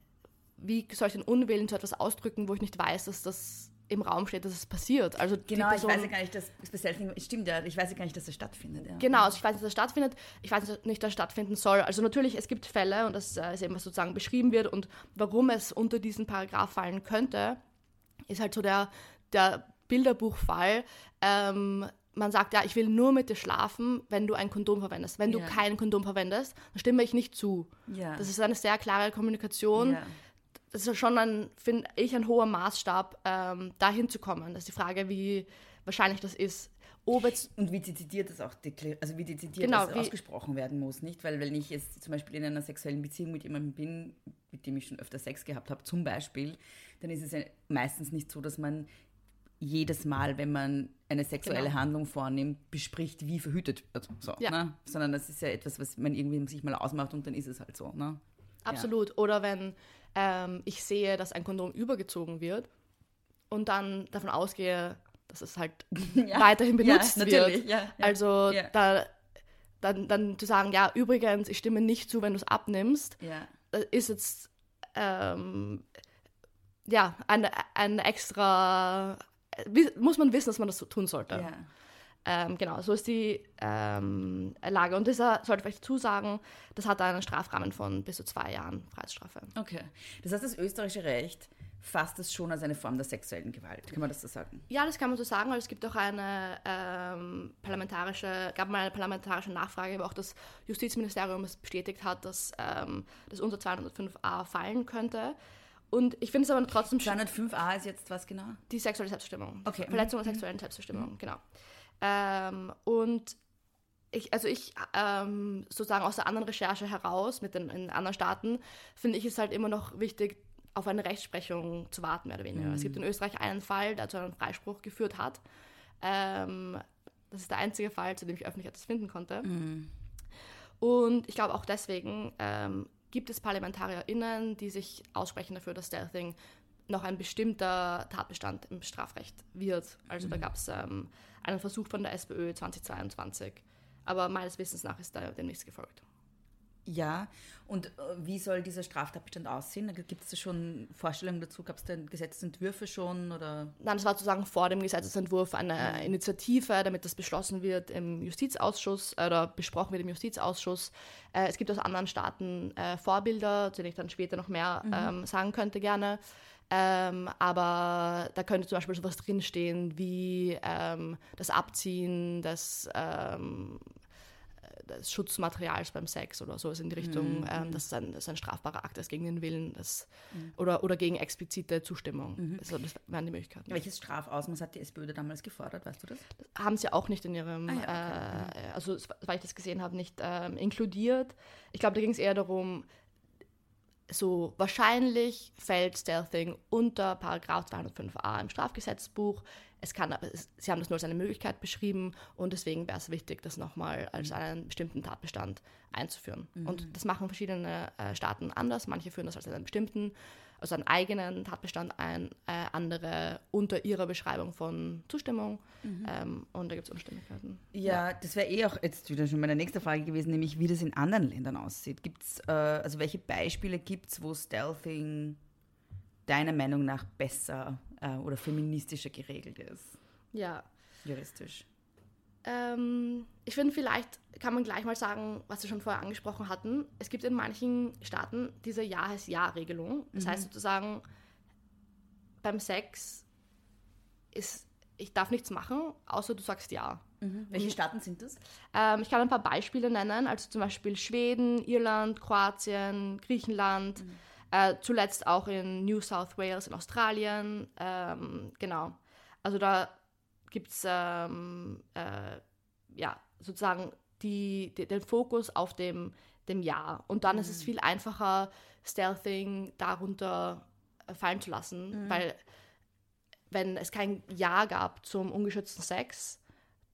wie soll ich den Unwillen zu etwas ausdrücken, wo ich nicht weiß, dass das im Raum steht, dass es passiert. Also die Genau, Person, ich weiß ja gar nicht, dass das Selfing, stimmt ja, ich weiß ja gar nicht, dass das stattfindet. Ja. Genau, also ich weiß nicht, dass es stattfindet, ich weiß nicht, dass es stattfinden soll. Also natürlich, es gibt Fälle, und das ist eben, was sozusagen beschrieben wird, und warum es unter diesen Paragraph fallen könnte, ist halt so der, der Bilderbuchfall. Ähm, man sagt, ja, ich will nur mit dir schlafen, wenn du ein Kondom verwendest. Wenn du Ja. kein Kondom verwendest, dann stimme ich nicht zu. Ja. Das ist eine sehr klare Kommunikation. Ja. Das ist schon ein, finde ich, ein hoher Maßstab, ähm, dahin zu kommen. Das ist die Frage, wie wahrscheinlich das ist. Ob jetzt, Und wie dezidiert das auch deklar- also wie dezidiert Genau, das wie- ausgesprochen werden muss, nicht? Weil wenn ich jetzt zum Beispiel in einer sexuellen Beziehung mit jemandem bin, mit dem ich schon öfter Sex gehabt habe, zum Beispiel, dann ist es ja meistens nicht so, dass man jedes Mal, wenn man eine sexuelle Genau. Handlung vornimmt, bespricht, wie verhütet wird. So, Ja. ne? Sondern das ist ja etwas, was man irgendwie sich mal ausmacht und dann ist es halt so. Ne? absolut. Oder wenn ähm, ich sehe, dass ein Kondom übergezogen wird und dann davon ausgehe, dass es halt Ja. weiterhin benutzt ja, wird. natürlich. Ja, ja. Also Ja. da, dann, dann zu sagen, ja, übrigens, ich stimme nicht zu, wenn du es abnimmst, ja. das ist jetzt ähm, ja, ein, ein extra, wi- muss man wissen, dass man das so tun sollte. Ja. Ähm, genau, so ist die ähm, Lage. Und das äh, sollte ich vielleicht dazu sagen, das hat einen Strafrahmen von bis zu zwei Jahren Freiheitsstrafe. Okay. Das heißt, das österreichische Recht fasst es schon als eine Form der sexuellen Gewalt. Kann man das so sagen? Ja, das kann man so sagen, weil es gibt auch eine ähm, parlamentarische, gab mal eine parlamentarische Nachfrage, wo auch das Justizministerium es bestätigt hat, dass ähm, das unter zweihundertfünf a fallen könnte. Und ich finde es aber trotzdem sch- zweihundertfünf a ist jetzt was genau? die sexuelle Selbstbestimmung. Die Okay. Verletzung der sexuellen Selbstbestimmung, genau. Ähm, und ich, also ich ähm, sozusagen aus der anderen Recherche heraus mit den in anderen Staaten, finde ich es halt immer noch wichtig, auf eine Rechtsprechung zu warten, mehr oder weniger. Es gibt in Österreich einen Fall, der zu einem Freispruch geführt hat. Ähm, das ist der einzige Fall, zu dem ich öffentlich etwas finden konnte. Und ich glaube auch deswegen ähm, gibt es ParlamentarierInnen, die sich aussprechen dafür, dass Stealthing noch ein bestimmter Tatbestand im Strafrecht wird. Also da gab es ähm, einen Versuch von der SPÖ zweitausendzweiundzwanzig. Aber meines Wissens nach ist da dem nichts gefolgt. Ja, und äh, wie soll dieser Straftatbestand aussehen? Gibt es da schon Vorstellungen dazu? Gab es da Gesetzentwürfe schon? Oder? Nein, das war sozusagen vor dem Gesetzesentwurf eine Initiative, damit das beschlossen wird im Justizausschuss äh, oder besprochen wird im Justizausschuss. Äh, es gibt aus anderen Staaten äh, Vorbilder, zu denen ich dann später noch mehr ähm, sagen könnte gerne. Ähm, aber da könnte zum Beispiel sowas drinstehen wie ähm, das Abziehen des, ähm, des Schutzmaterials beim Sex oder so in die Richtung, Mhm. ähm, dass es ein, dass ein strafbarer Akt ist gegen den Willen das, oder, oder gegen explizite Zustimmung. Mhm. Also das wären die Möglichkeiten. Welches Strafausmaß hat die SPÖ da damals gefordert? Weißt du das? Haben sie auch nicht in ihrem, Ah ja, okay. äh, also weil ich das gesehen habe, nicht ähm, inkludiert. Ich glaube, da ging es eher darum, so wahrscheinlich fällt Stealthing unter Paragraph zweihundertfünf a im Strafgesetzbuch. Es kann, aber es, sie haben das nur als eine Möglichkeit beschrieben und deswegen wäre es wichtig, das nochmal als einen bestimmten Tatbestand einzuführen. Mhm. Und das machen verschiedene äh, Staaten anders. Manche führen das als einen bestimmten, also einen eigenen Tatbestand ein, äh, andere unter ihrer Beschreibung von Zustimmung. Mhm. Ähm, und da gibt es Unstimmigkeiten. Ja, das wäre eh auch jetzt wieder schon meine nächste Frage gewesen, nämlich wie das in anderen Ländern aussieht. Gibt's, äh, also welche Beispiele gibt es, wo Stealthing deiner Meinung nach besser äh, oder feministischer geregelt ist, Ja. juristisch? Ähm, ich finde, vielleicht kann man gleich mal sagen, was wir schon vorher angesprochen hatten. Es gibt in manchen Staaten diese Ja heißt Ja-Regelung. Das Mhm. heißt sozusagen, beim Sex ist, ich darf nichts machen, außer du sagst Ja. Welche Staaten sind das? Ähm, ich kann ein paar Beispiele nennen, also zum Beispiel Schweden, Irland, Kroatien, Griechenland, äh, zuletzt auch in New South Wales in Australien. Ähm, genau. Also da gibt es ähm, äh, ja, sozusagen die, die, den Fokus auf dem, dem Ja. Und dann ist es viel einfacher, Stealthing darunter äh, fallen zu lassen, weil wenn es kein Ja gab zum ungeschützten Sex,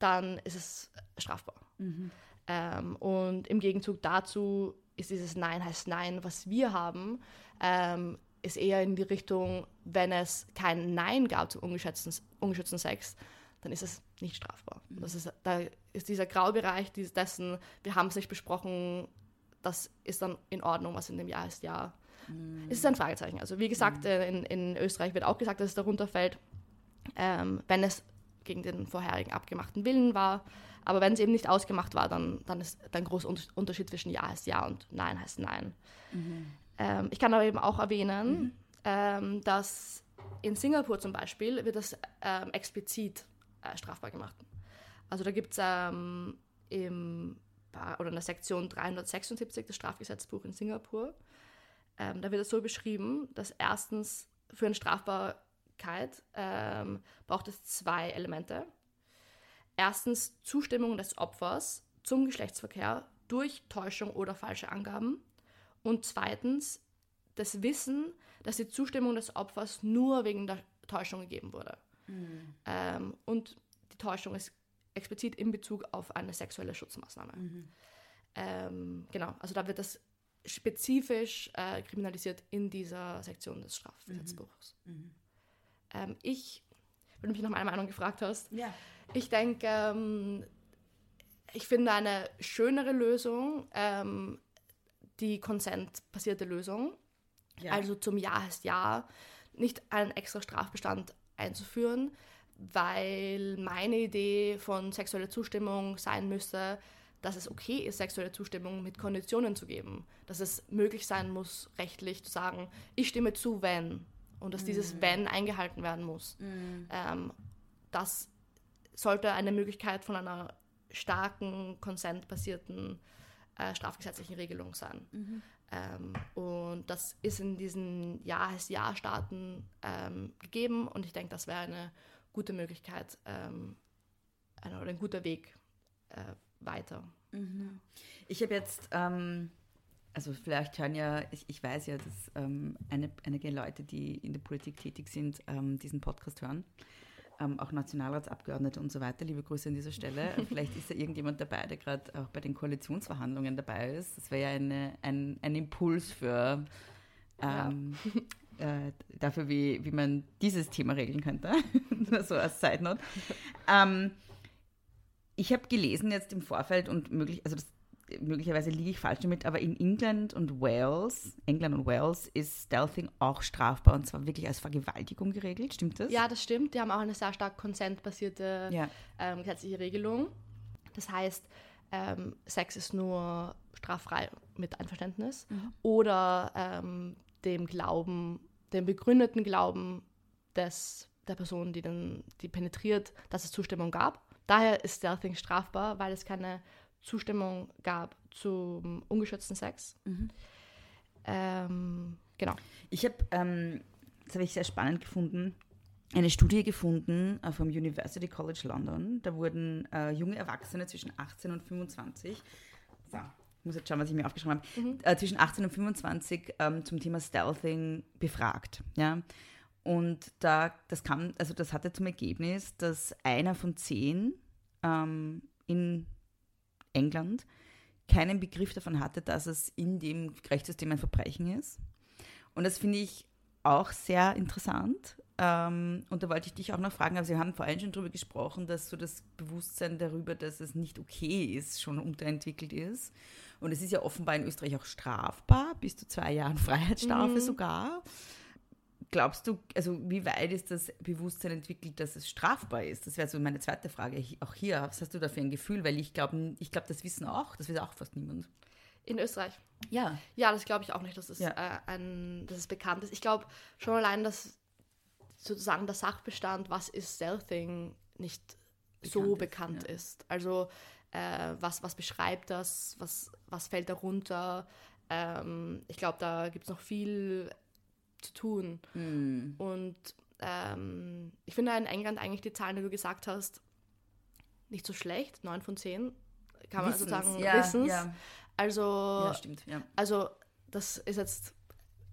dann ist es strafbar. Mhm. Ähm, und im Gegenzug dazu ist dieses Nein heißt Nein, was wir haben, ähm, ist eher in die Richtung, wenn es kein Nein gab zum ungeschützten, ungeschützten Sex, dann ist es nicht strafbar. Mhm. Das ist, da ist dieser Graubereich dieses, dessen, wir haben es nicht besprochen, das ist dann in Ordnung, was in dem Jahr ist, ja. Mhm. Es ist ein Fragezeichen. Also wie gesagt, mhm. in, in Österreich wird auch gesagt, dass es darunter fällt, ähm, wenn es gegen den vorherigen abgemachten Willen war. Aber wenn es eben nicht ausgemacht war, dann, dann ist ein großer Unterschied zwischen Ja heißt Ja und Nein heißt Nein. Mhm. Ähm, ich kann aber eben auch erwähnen, mhm. ähm, dass in Singapur zum Beispiel wird das ähm, explizit äh, strafbar gemacht. Also da gibt es ähm, im oder in der Sektion dreihundertsechsundsiebzig des Strafgesetzbuch in Singapur, ähm, da wird es so beschrieben, dass erstens für eine Strafbarkeit ähm, braucht es zwei Elemente. Erstens Zustimmung des Opfers zum Geschlechtsverkehr durch Täuschung oder falsche Angaben. Und zweitens das Wissen, dass die Zustimmung des Opfers nur wegen der Täuschung gegeben wurde. Mhm. Ähm, und die Täuschung ist explizit in Bezug auf eine sexuelle Schutzmaßnahme. Mhm. Ähm, genau, also da wird das spezifisch äh, kriminalisiert in dieser Sektion des Strafgesetzbuchs. Mhm. Mhm. Ähm, ich, wenn du mich nach meiner Meinung gefragt hast, ja. ich denke, ähm, ich finde eine schönere Lösung, ähm, die consent-basierte Lösung, ja. Also zum Ja heißt Ja, nicht einen extra Strafbestand einzuführen, weil meine Idee von sexueller Zustimmung sein müsste, dass es okay ist, sexuelle Zustimmung mit Konditionen zu geben. Dass es möglich sein muss, rechtlich zu sagen, ich stimme zu, wenn. Und dass mm. dieses Wenn eingehalten werden muss. Mm. Ähm, das sollte eine Möglichkeit von einer starken, consent-basierten äh, strafgesetzlichen Regelung sein. Mhm. Ähm, und das ist in diesen Ja heißt Ja-Staaten ähm, gegeben. Und ich denke, das wäre eine gute Möglichkeit ähm, ein, oder ein guter Weg äh, weiter. Mhm. Ich habe jetzt, ähm, also vielleicht hören ja, ich, ich weiß ja, dass ähm, eine, einige Leute, die in der Politik tätig sind, ähm, diesen Podcast hören, ähm, auch Nationalratsabgeordnete und so weiter. Liebe Grüße an dieser Stelle. Vielleicht ist ja irgendjemand dabei, der gerade auch bei den Koalitionsverhandlungen dabei ist. Das wäre ja eine, ein, ein Impuls für ähm, ja. äh, dafür, wie, wie man dieses Thema regeln könnte. Nur so als Side Note. Ähm, ich habe gelesen jetzt im Vorfeld und möglich, also das, möglicherweise liege ich falsch damit, aber in England und Wales, England und Wales ist Stealthing auch strafbar und zwar wirklich als Vergewaltigung geregelt, stimmt das? Ja, das stimmt. Die haben auch eine sehr stark consent-basierte ja. ähm, gesetzliche Regelung. Das heißt, ähm, Sex ist nur straffrei mit Einverständnis mhm. oder ähm, dem Glauben, dem begründeten Glauben des, der Person, die, den, die penetriert, dass es Zustimmung gab. Daher ist Stealthing strafbar, weil es keine Zustimmung gab zum ungeschützten Sex. Mhm. Ähm, genau. Ich habe, ähm, das habe ich sehr spannend gefunden, eine Studie gefunden äh, vom University College London. Da wurden äh, junge Erwachsene zwischen achtzehn und fünfundzwanzig, so, ich muss jetzt schauen, was ich mir aufgeschrieben habe, mhm. äh, zwischen achtzehn und fünfundzwanzig ähm, zum Thema Stealthing befragt. Ja? Und da, das kam, also das hatte zum Ergebnis, dass einer von zehn ähm, in England keinen Begriff davon hatte, dass es in dem Rechtssystem ein Verbrechen ist. Und das finde ich auch sehr interessant. Ähm, und da wollte ich dich auch noch fragen, aber Sie haben vorhin schon darüber gesprochen, dass so das Bewusstsein darüber, dass es nicht okay ist, schon unterentwickelt ist. Und es ist ja offenbar in Österreich auch strafbar, bis zu zwei Jahren Freiheitsstrafe mhm. sogar. Glaubst du, also wie weit ist das Bewusstsein entwickelt, dass es strafbar ist? Das wäre so meine zweite Frage. Auch hier, was hast du da für ein Gefühl? Weil ich glaube, ich glaub, das wissen auch, das weiß auch fast niemand. In Österreich? Ja. Ja, das glaube ich auch nicht, dass es, ja. äh, ein, dass es bekannt ist. Ich glaube schon allein, dass sozusagen der Sachbestand, was ist Stealthing, nicht bekannt so ist, bekannt ja. ist. Also äh, was, was beschreibt das, was, was fällt darunter? Ähm, ich glaube, da gibt es noch viel zu tun. Mm. Und ähm, ich finde in England eigentlich die Zahlen, die du gesagt hast, nicht so schlecht. Neun von zehn kann man Wissens, sozusagen ja, Wissens. Ja. Also, ja, stimmt, ja. also das ist jetzt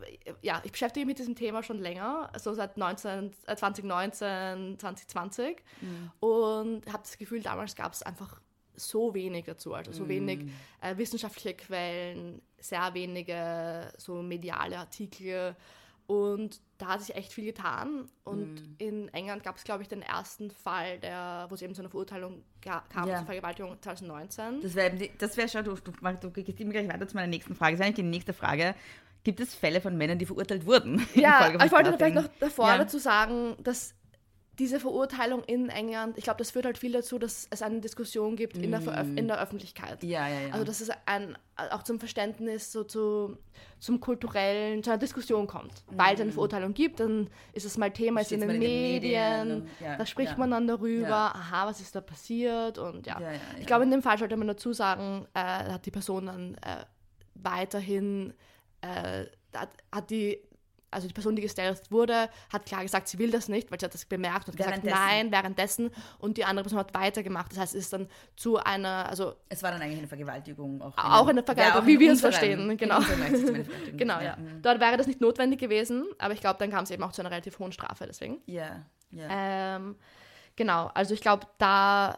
ja, ich beschäftige mich mit diesem Thema schon länger, so seit neunzehn, äh, zwanzig neunzehn, zwanzig zwanzig mhm. und habe das Gefühl, damals gab es einfach so wenig dazu, also so mm. wenig äh, wissenschaftliche Quellen, sehr wenige so mediale Artikel und da hat sich echt viel getan und mm. in England gab es, glaube ich, den ersten Fall, der, wo es eben zu einer Verurteilung ga- kam, ja. zur Vergewaltigung zwanzig neunzehn. Das wäre das wär schon, du, du, du gehst immer gleich weiter zu meiner nächsten Frage, das ist eigentlich die nächste Frage. Gibt es Fälle von Männern, die verurteilt wurden? Ja, ich wollte vielleicht noch davor ja. dazu sagen, dass diese Verurteilung in England, ich glaube, das führt halt viel dazu, dass es eine Diskussion gibt in, der, Veröf- in der Öffentlichkeit. Ja, ja, ja. Also dass es ein, auch zum Verständnis, so zu, zum kulturellen, zu einer Diskussion kommt. Mhm. Weil es eine Verurteilung gibt, dann ist es mal Thema ist in den Medien, Medien und, ja, da spricht ja. man dann darüber, ja. aha, was ist da passiert und ja. ja, ja, ja. Ich glaube, in dem Fall sollte man dazu sagen, äh, hat die Person dann äh, weiterhin, äh, hat, hat die Also die Person, die gestellt wurde, hat klar gesagt, sie will das nicht, weil sie hat das bemerkt und gesagt, nein, währenddessen. Und die andere Person hat weitergemacht. Das heißt, es ist dann zu einer, also... Es war dann eigentlich eine Vergewaltigung. Auch, auch eine Vergewaltigung, wie wir es verstehen. Genau, genau ja. ja. Dort wäre das nicht notwendig gewesen, aber ich glaube, dann kam es eben auch zu einer relativ hohen Strafe, deswegen. Ja, ja. Ähm, genau, also ich glaube, da...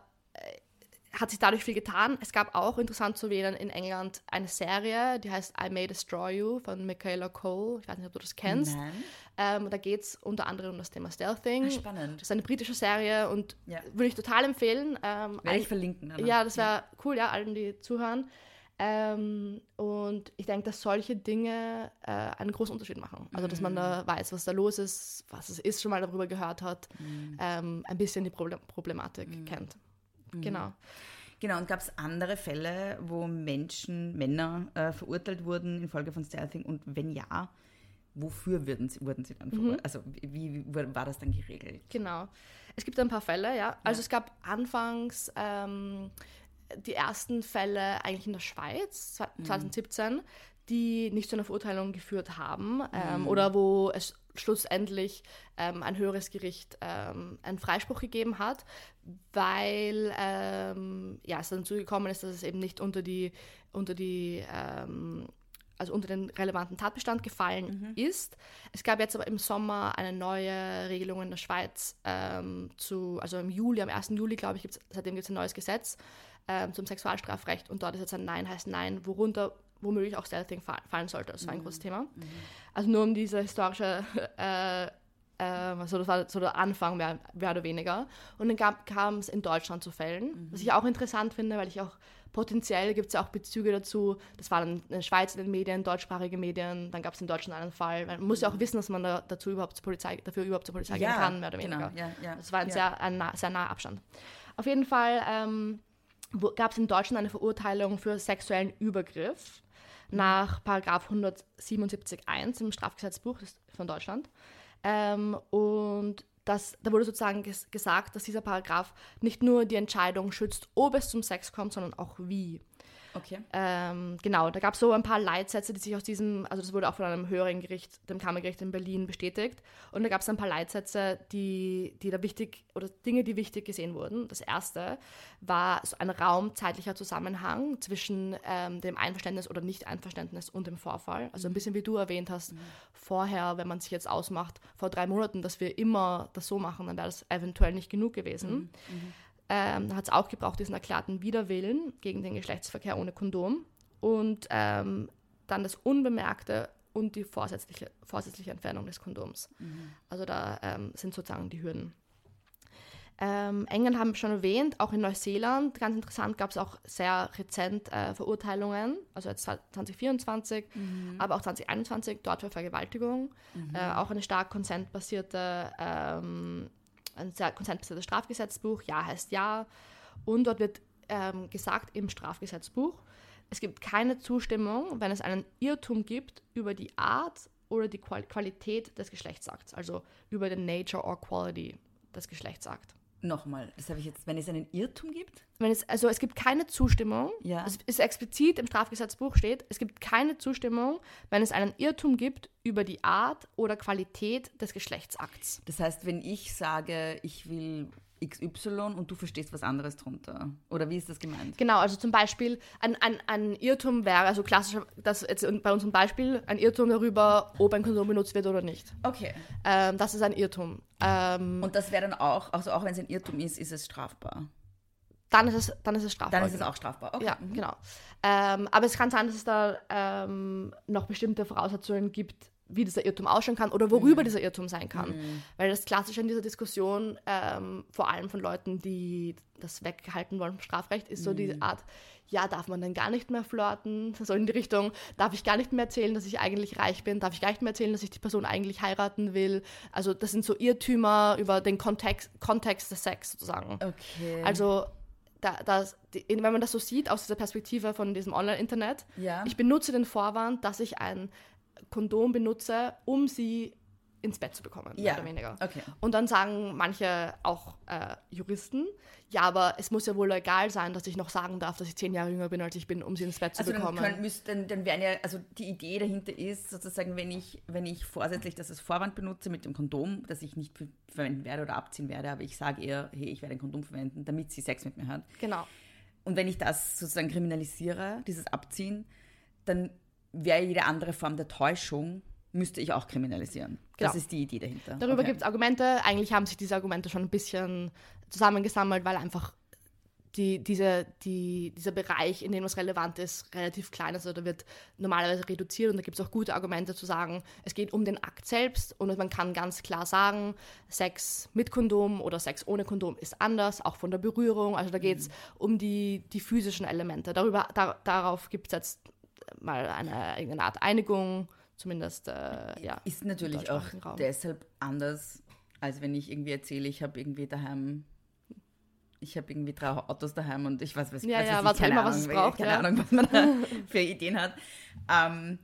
hat sich dadurch viel getan. Es gab auch, interessant zu erwähnen, in England eine Serie, die heißt I May Destroy You von Michaela Cole. Ich weiß nicht, ob du das kennst. Ähm, da geht es unter anderem um das Thema Stealthing. Ah, spannend. Das ist eine britische Serie und ja. würde ich total empfehlen. Ähm, Werde ich verlinken. Anna. Ja, das wäre ja. cool, ja, allen, die zuhören. Ähm, und ich denke, dass solche Dinge äh, einen großen Unterschied machen. Also, dass man da weiß, was da los ist, was es ist, schon mal darüber gehört hat, mhm. ähm, ein bisschen die Problem- Problematik mhm. kennt. Genau. Genau, und gab es andere Fälle, wo Menschen, Männer äh, verurteilt wurden infolge von Stealthing? Und wenn ja, wofür wurden sie, wurden sie dann verurteilt? Mhm. Also wie, wie war das dann geregelt? Genau. Es gibt ein paar Fälle, ja. Also ja. es gab anfangs ähm, die ersten Fälle eigentlich in der Schweiz, zwanzig siebzehn, mhm. die nicht zu einer Verurteilung geführt haben ähm, mhm. oder wo es schlussendlich ähm, ein höheres Gericht ähm, einen Freispruch gegeben hat, weil ähm, ja, es dann zugekommen ist, dass es eben nicht unter die, unter die ähm, also unter den relevanten Tatbestand gefallen mhm. ist. Es gab jetzt aber im Sommer eine neue Regelung in der Schweiz ähm, zu, also im Juli, am ersten Juli, glaube ich, gibt's, seitdem gibt es ein neues Gesetz ähm, zum Sexualstrafrecht und dort ist jetzt ein Nein heißt Nein, worunter womöglich auch Stealthing fallen sollte. Das war ein mhm. großes Thema. Mhm. Also nur um diese historische, äh, äh, so, das war so der Anfang mehr, mehr oder weniger. Und dann kam es in Deutschland zu Fällen, mhm. was ich auch interessant finde, weil ich auch potenziell gibt es ja auch Bezüge dazu. Das war dann in der Schweiz in den Medien, deutschsprachige Medien, dann gab es in Deutschland einen Fall. Man muss ja auch wissen, dass man da, dazu überhaupt zur Polizei, dafür überhaupt zur Polizei ja, gehen kann, mehr oder weniger. Genau. Ja, ja, das war ein, ja. sehr, ein nah, sehr naher Abstand. Auf jeden Fall ähm, gab es in Deutschland eine Verurteilung für sexuellen Übergriff nach Paragraph hundertsiebenundsiebzig Absatz eins im Strafgesetzbuch von Deutschland. Ähm, und das, da wurde sozusagen ges- gesagt, dass dieser Paragraph nicht nur die Entscheidung schützt, ob es zum Sex kommt, sondern auch wie. Okay. Ähm, genau, da gab es so ein paar Leitsätze, die sich aus diesem, also das wurde auch von einem höheren Gericht, dem Kammergericht in Berlin, bestätigt. Und da gab es ein paar Leitsätze, die, die da wichtig, oder Dinge, die wichtig gesehen wurden. Das erste war so ein raumzeitlicher Zusammenhang zwischen ähm, dem Einverständnis oder Nicht-Einverständnis und dem Vorfall. Also ein bisschen wie du erwähnt hast, mhm. vorher, wenn man sich jetzt ausmacht, vor drei Monaten, dass wir immer das so machen, dann wäre das eventuell nicht genug gewesen. Mhm. Mhm. Ähm, da hat es auch gebraucht, diesen erklärten Widerwillen gegen den Geschlechtsverkehr ohne Kondom und ähm, dann das Unbemerkte und die vorsätzliche, vorsätzliche Entfernung des Kondoms. Mhm. Also da ähm, sind sozusagen die Hürden. Ähm, England haben wir schon erwähnt, auch in Neuseeland, ganz interessant, gab es auch sehr rezent äh, Verurteilungen, also jetzt zwanzig vierundzwanzig, mhm. aber auch zwanzig einundzwanzig, dort für Vergewaltigung, mhm. äh, auch eine stark konsentbasierte ähm, ein sehr konsentbasiertes Strafgesetzbuch, Ja heißt Ja. Und dort wird ähm, gesagt im Strafgesetzbuch, es gibt keine Zustimmung, wenn es einen Irrtum gibt über die Art oder die Qual- Qualität des Geschlechtsakts, also über den Nature or Quality des Geschlechtsakts. Nochmal, das habe ich jetzt, wenn es einen Irrtum gibt? Wenn es, also es gibt keine Zustimmung, ja. es ist explizit im Strafgesetzbuch steht, es gibt keine Zustimmung, wenn es einen Irrtum gibt über die Art oder Qualität des Geschlechtsakts. Das heißt, wenn ich sage, ich will X Y und du verstehst was anderes drunter. Oder wie ist das gemeint? Genau, also zum Beispiel ein, ein, ein Irrtum wäre, also klassisch, das jetzt bei unserem Beispiel, ein Irrtum darüber, ob ein Kondom benutzt wird oder nicht. Okay. Ähm, das ist ein Irrtum. Ähm, und das wäre dann auch, also auch wenn es ein Irrtum ist, ist es strafbar? Dann ist es, dann ist es strafbar. Dann ist es auch strafbar, okay. Ja, mhm. genau. Ähm, aber es kann sein, dass es da ähm, noch bestimmte Voraussetzungen gibt, wie dieser Irrtum ausschauen kann oder worüber mhm. dieser Irrtum sein kann. Mhm. Weil das Klassische in dieser Diskussion, ähm, vor allem von Leuten, die das weghalten wollen vom Strafrecht, ist so mhm. diese Art, ja, darf man dann gar nicht mehr flirten? So in die Richtung, darf ich gar nicht mehr erzählen, dass ich eigentlich reich bin? Darf ich gar nicht mehr erzählen, dass ich die Person eigentlich heiraten will? Also das sind so Irrtümer über den Kontext, Kontext des Sex sozusagen. Okay. Also Da, das, die, wenn man das so sieht, aus dieser Perspektive von diesem Online-Internet, ja. ich benutze den Vorwand, dass ich ein Kondom benutze, um sie ins Bett zu bekommen, ja. mehr oder weniger. Okay. Und dann sagen manche, auch äh, Juristen, ja, aber es muss ja wohl legal sein, dass ich noch sagen darf, dass ich zehn Jahre jünger bin, als ich bin, um sie ins Bett also zu bekommen. Dann, müsst, dann, dann wären ja, also die Idee dahinter ist, sozusagen, wenn ich, wenn ich vorsätzlich das als Vorwand benutze mit dem Kondom, das ich nicht verwenden werde oder abziehen werde, aber ich sage ihr, hey, ich werde ein Kondom verwenden, damit sie Sex mit mir hat. Genau. Und wenn ich das sozusagen kriminalisiere, dieses Abziehen, dann wäre jede andere Form der Täuschung, müsste ich auch kriminalisieren. Das genau. ist die Idee dahinter. Darüber okay. gibt es Argumente. Eigentlich haben sich diese Argumente schon ein bisschen zusammengesammelt, weil einfach die, diese, die, dieser Bereich, in dem es relevant ist, relativ klein ist. Also da wird normalerweise reduziert und da gibt es auch gute Argumente zu sagen, es geht um den Akt selbst und man kann ganz klar sagen, Sex mit Kondom oder Sex ohne Kondom ist anders, auch von der Berührung. Also da geht es mhm. um die, die physischen Elemente. Darüber, da, darauf gibt es jetzt mal eine, eine Art Einigung, zumindest, äh, ja. Ist natürlich auch Raum. Deshalb anders, als wenn ich irgendwie erzähle, ich habe irgendwie daheim Ich habe irgendwie drei Autos daheim und ich weiß, was, ja, was, ja, was was ich, keine immer, Ahnung, was es braucht, keine ja. Ahnung, was man da für Ideen hat. Ähm,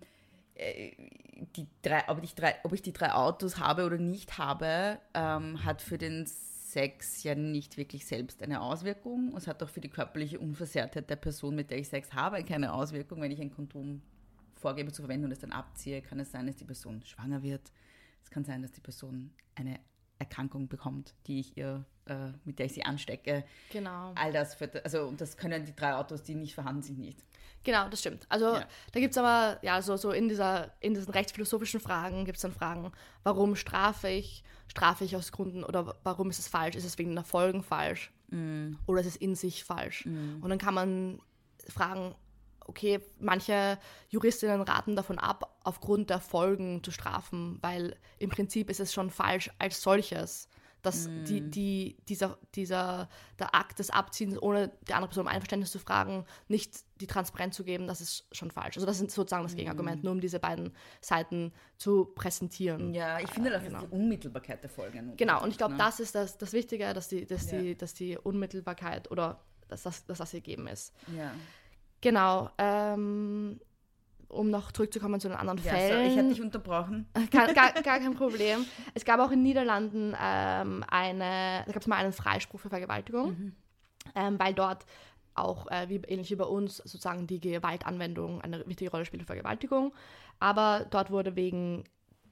die drei, ob, ich drei, ob ich die drei Autos habe oder nicht habe, ähm, hat für den Sex ja nicht wirklich selbst eine Auswirkung. Es hat auch für die körperliche Unversehrtheit der Person, mit der ich Sex habe, keine Auswirkung. Wenn ich ein Kondom vorgebe zu verwenden und es dann abziehe, kann es sein, dass die Person schwanger wird. Es kann sein, dass die Person eine Erkrankung bekommt, die ich ihr, äh, mit der ich sie anstecke. Genau. All das, für, also und das können die drei Autos, die nicht vorhanden sind, nicht. Genau, das stimmt. Also ja. da gibt es aber, ja, so, so in, dieser, in diesen rechtsphilosophischen Fragen gibt es dann Fragen, warum strafe ich? Strafe ich aus Gründen oder warum ist es falsch? Ist es wegen der Folgen falsch? Mm. Oder ist es in sich falsch? Mm. Und dann kann man fragen, okay, manche Juristinnen raten davon ab, aufgrund der Folgen zu strafen, weil im Prinzip ist es schon falsch als solches, dass mm. die, die, dieser, dieser, der Akt des Abziehens, ohne die andere Person um Einverständnis zu fragen, nicht die Transparenz zu geben, das ist schon falsch. Also das ist sozusagen das Gegenargument, mm. nur um diese beiden Seiten zu präsentieren. Ja, ich finde, das genau. ist die Unmittelbarkeit der Folgen. Genau, und ich glaube, ne? das ist das, das Wichtige, dass die, dass, ja. die, dass die Unmittelbarkeit oder dass das, dass das gegeben ist. Ja. Genau, ähm, um noch zurückzukommen zu den anderen ja, Fällen. So, ich habe dich unterbrochen. Gar, gar, gar kein Problem. Es gab auch in den Niederlanden ähm, eine, da gab es mal einen Freispruch für Vergewaltigung, mhm. ähm, weil dort auch, äh, wie, ähnlich wie bei uns, sozusagen die Gewaltanwendung eine wichtige Rolle spielt für Vergewaltigung. Aber dort wurde wegen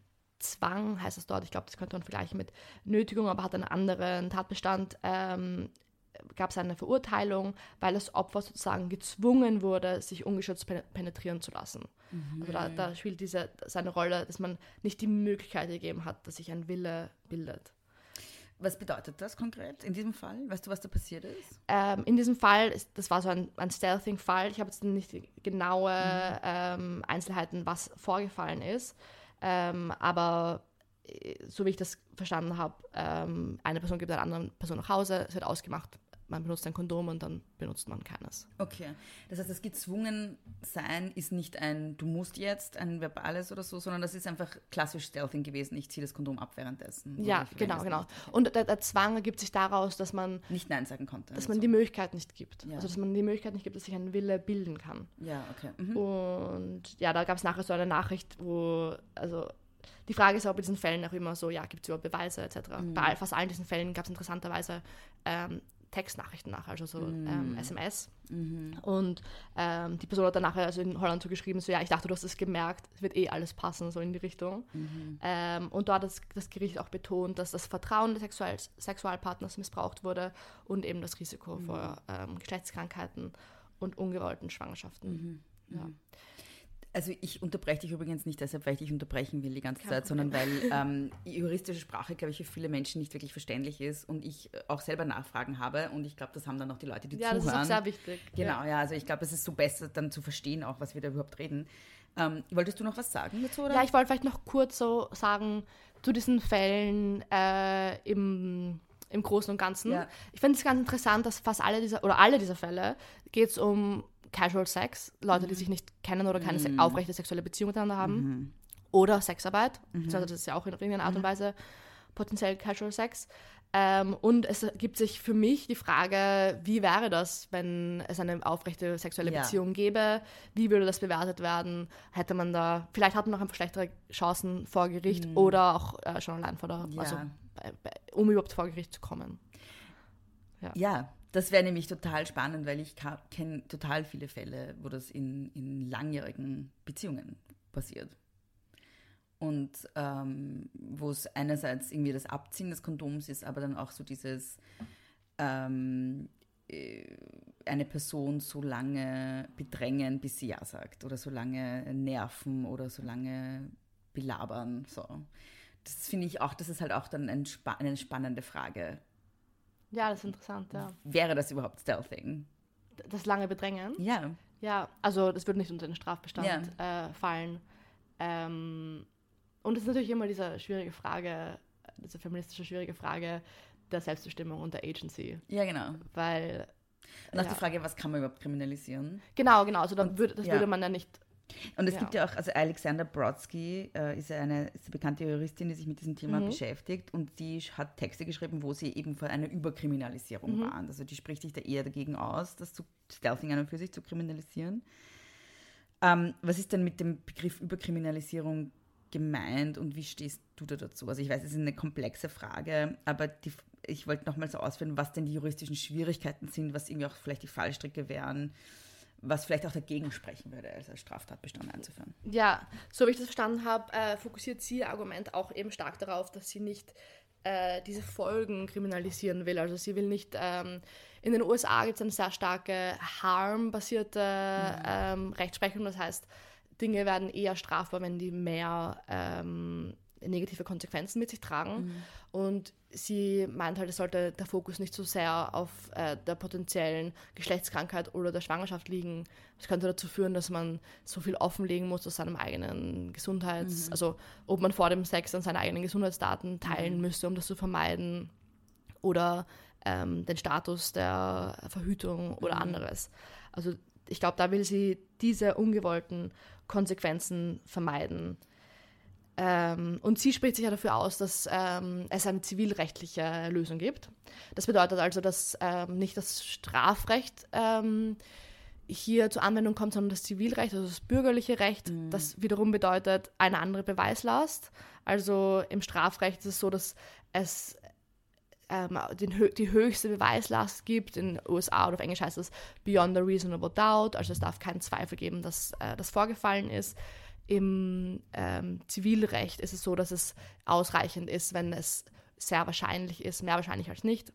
Zwang, heißt es dort, ich glaube, das könnte man vergleichen mit Nötigung, aber hat einen anderen Tatbestand, ähm, gab es eine Verurteilung, weil das Opfer sozusagen gezwungen wurde, sich ungeschützt penetrieren zu lassen. Mhm. Also da, da spielt diese seine Rolle, dass man nicht die Möglichkeit gegeben hat, dass sich ein Wille bildet. Was bedeutet das konkret in diesem Fall? Weißt du, was da passiert ist? Ähm, in diesem Fall, ist, das war so ein, ein Stealthing-Fall, ich habe jetzt nicht genaue mhm. ähm, Einzelheiten, was vorgefallen ist, ähm, aber so wie ich das verstanden habe, ähm, eine Person gibt einer anderen Person nach Hause, es wird ausgemacht, man benutzt ein Kondom und dann benutzt man keines. Okay, das heißt, das Gezwungensein ist nicht ein du musst jetzt, ein verbales oder so, sondern das ist einfach klassisch Stealthing gewesen, ich ziehe das Kondom ab währenddessen. Ja, genau, genau. Nicht. Und der, der Zwang ergibt sich daraus, dass man nicht Nein sagen konnte. Dass man so. die Möglichkeit nicht gibt. Ja. Also dass man die Möglichkeit nicht gibt, dass sich ein Wille bilden kann. Ja, okay. Mhm. Und ja, da gab es nachher so eine Nachricht, wo, also die Frage ist auch bei diesen Fällen auch immer so, ja, gibt es überhaupt Beweise et cetera. Mhm. Bei fast allen diesen Fällen gab es interessanterweise ähm, Textnachrichten nach, also so mm. ähm, S M S. Mhm. Und ähm, die Person hat dann nachher also in Holland so geschrieben, so ja, ich dachte, du hast es gemerkt, es wird eh alles passen, so in die Richtung. Mhm. Ähm, und dort hat das, das Gericht auch betont, dass das Vertrauen des Sexual- Sexualpartners missbraucht wurde und eben das Risiko Mhm. vor ähm, Geschlechtskrankheiten und ungewollten Schwangerschaften. Mhm. Ja. Also ich unterbreche dich übrigens nicht deshalb, weil ich dich unterbrechen will die ganze Kein Zeit, Problem. sondern weil ähm, juristische Sprache, glaube ich, für viele Menschen nicht wirklich verständlich ist und ich auch selber Nachfragen habe und ich glaube, das haben dann auch die Leute, die Ja, zuhören. das ist auch sehr wichtig. Genau, ja, also ich glaube, es ist so besser dann zu verstehen auch, was wir da überhaupt reden. Ähm, wolltest du noch was sagen dazu, oder? Ja, ich wollte vielleicht noch kurz so sagen, zu diesen Fällen äh, im, im Großen und Ganzen. Ja. Ich finde es ganz interessant, dass fast alle dieser, oder alle dieser Fälle geht es um Casual Sex, Leute, Mhm. die sich nicht kennen oder keine Mhm. se- aufrechte sexuelle Beziehung miteinander haben. Mhm. Oder Sexarbeit, Mhm. also das ist ja auch in irgendeiner Art und Weise potenziell Casual Sex. Ähm, und es ergibt sich für mich die Frage, wie wäre das, wenn es eine aufrechte sexuelle Ja. Beziehung gäbe? Wie würde das bewertet werden? Hätte man da, vielleicht hat man noch einfach schlechtere Chancen vor Gericht Mhm. oder auch äh, schon allein vor der, Ja. also bei, bei, um überhaupt vor Gericht zu kommen. Ja, das wäre nämlich total spannend, weil ich kenne total viele Fälle, wo das in, in langjährigen Beziehungen passiert. Und ähm, wo es einerseits irgendwie das Abziehen des Kondoms ist, aber dann auch so dieses ähm, äh, eine Person so lange bedrängen, bis sie ja sagt, oder so lange nerven oder so lange belabern. So. Das finde ich auch, das ist halt auch dann ein spa- eine spannende Frage. Ja, das ist interessant, ja. Wäre das überhaupt Stealthing? Das lange Bedrängen? Ja. Ja, also das würde nicht unter den Strafbestand äh, fallen. Ähm, und es ist natürlich immer diese schwierige Frage, diese feministische schwierige Frage der Selbstbestimmung und der Agency. Ja, genau. Weil Und auch ja. die Frage, was kann man überhaupt kriminalisieren? Genau, genau. Also dann würde, das ja. würde man ja nicht. Und es Ja. gibt ja auch, also Alexandra Brodsky äh, ist ja eine, ist eine bekannte Juristin, die sich mit diesem Thema Mhm. beschäftigt und die hat Texte geschrieben, wo sie eben vor einer Überkriminalisierung Mhm. warnt. Also die spricht sich da eher dagegen aus, das zu, Stealthing an und für sich zu kriminalisieren. Ähm, was ist denn mit dem Begriff Überkriminalisierung gemeint und wie stehst du da dazu? Also ich weiß, es ist eine komplexe Frage, aber die, ich wollte nochmal so ausführen, was denn die juristischen Schwierigkeiten sind, was irgendwie auch vielleicht die Fallstricke wären, was vielleicht auch dagegen sprechen würde, als als Straftatbestand einzuführen. Ja, so wie ich das verstanden habe, äh, fokussiert sie ihr Argument auch eben stark darauf, dass sie nicht äh, diese Folgen kriminalisieren will. Also sie will nicht, ähm, in den U S A gibt es eine sehr starke harm-basierte Mhm. ähm, Rechtsprechung, das heißt, Dinge werden eher strafbar, wenn die mehr ähm, negative Konsequenzen mit sich tragen. Mhm. Und sie meint halt, es sollte der Fokus nicht so sehr auf äh, der potenziellen Geschlechtskrankheit oder der Schwangerschaft liegen. Das könnte dazu führen, dass man so viel offenlegen muss aus seinem eigenen Gesundheits-, Mhm. also ob man vor dem Sex dann seine eigenen Gesundheitsdaten teilen Mhm. müsste, um das zu vermeiden, oder ähm, den Status der Verhütung oder Mhm. anderes. Also ich glaube, da will sie diese ungewollten Konsequenzen vermeiden. Ähm, und sie spricht sich ja dafür aus, dass ähm, es eine zivilrechtliche Lösung gibt. Das bedeutet also, dass ähm, nicht das Strafrecht ähm, hier zur Anwendung kommt, sondern das Zivilrecht, also das bürgerliche Recht. Mhm. Das wiederum bedeutet eine andere Beweislast. Also im Strafrecht ist es so, dass es ähm, den, die höchste Beweislast gibt. In den U S A oder auf Englisch heißt es beyond a reasonable doubt. Also es darf keinen Zweifel geben, dass äh, das vorgefallen ist. Im ähm, Zivilrecht ist es so, dass es ausreichend ist, wenn es sehr wahrscheinlich ist, mehr wahrscheinlich als nicht,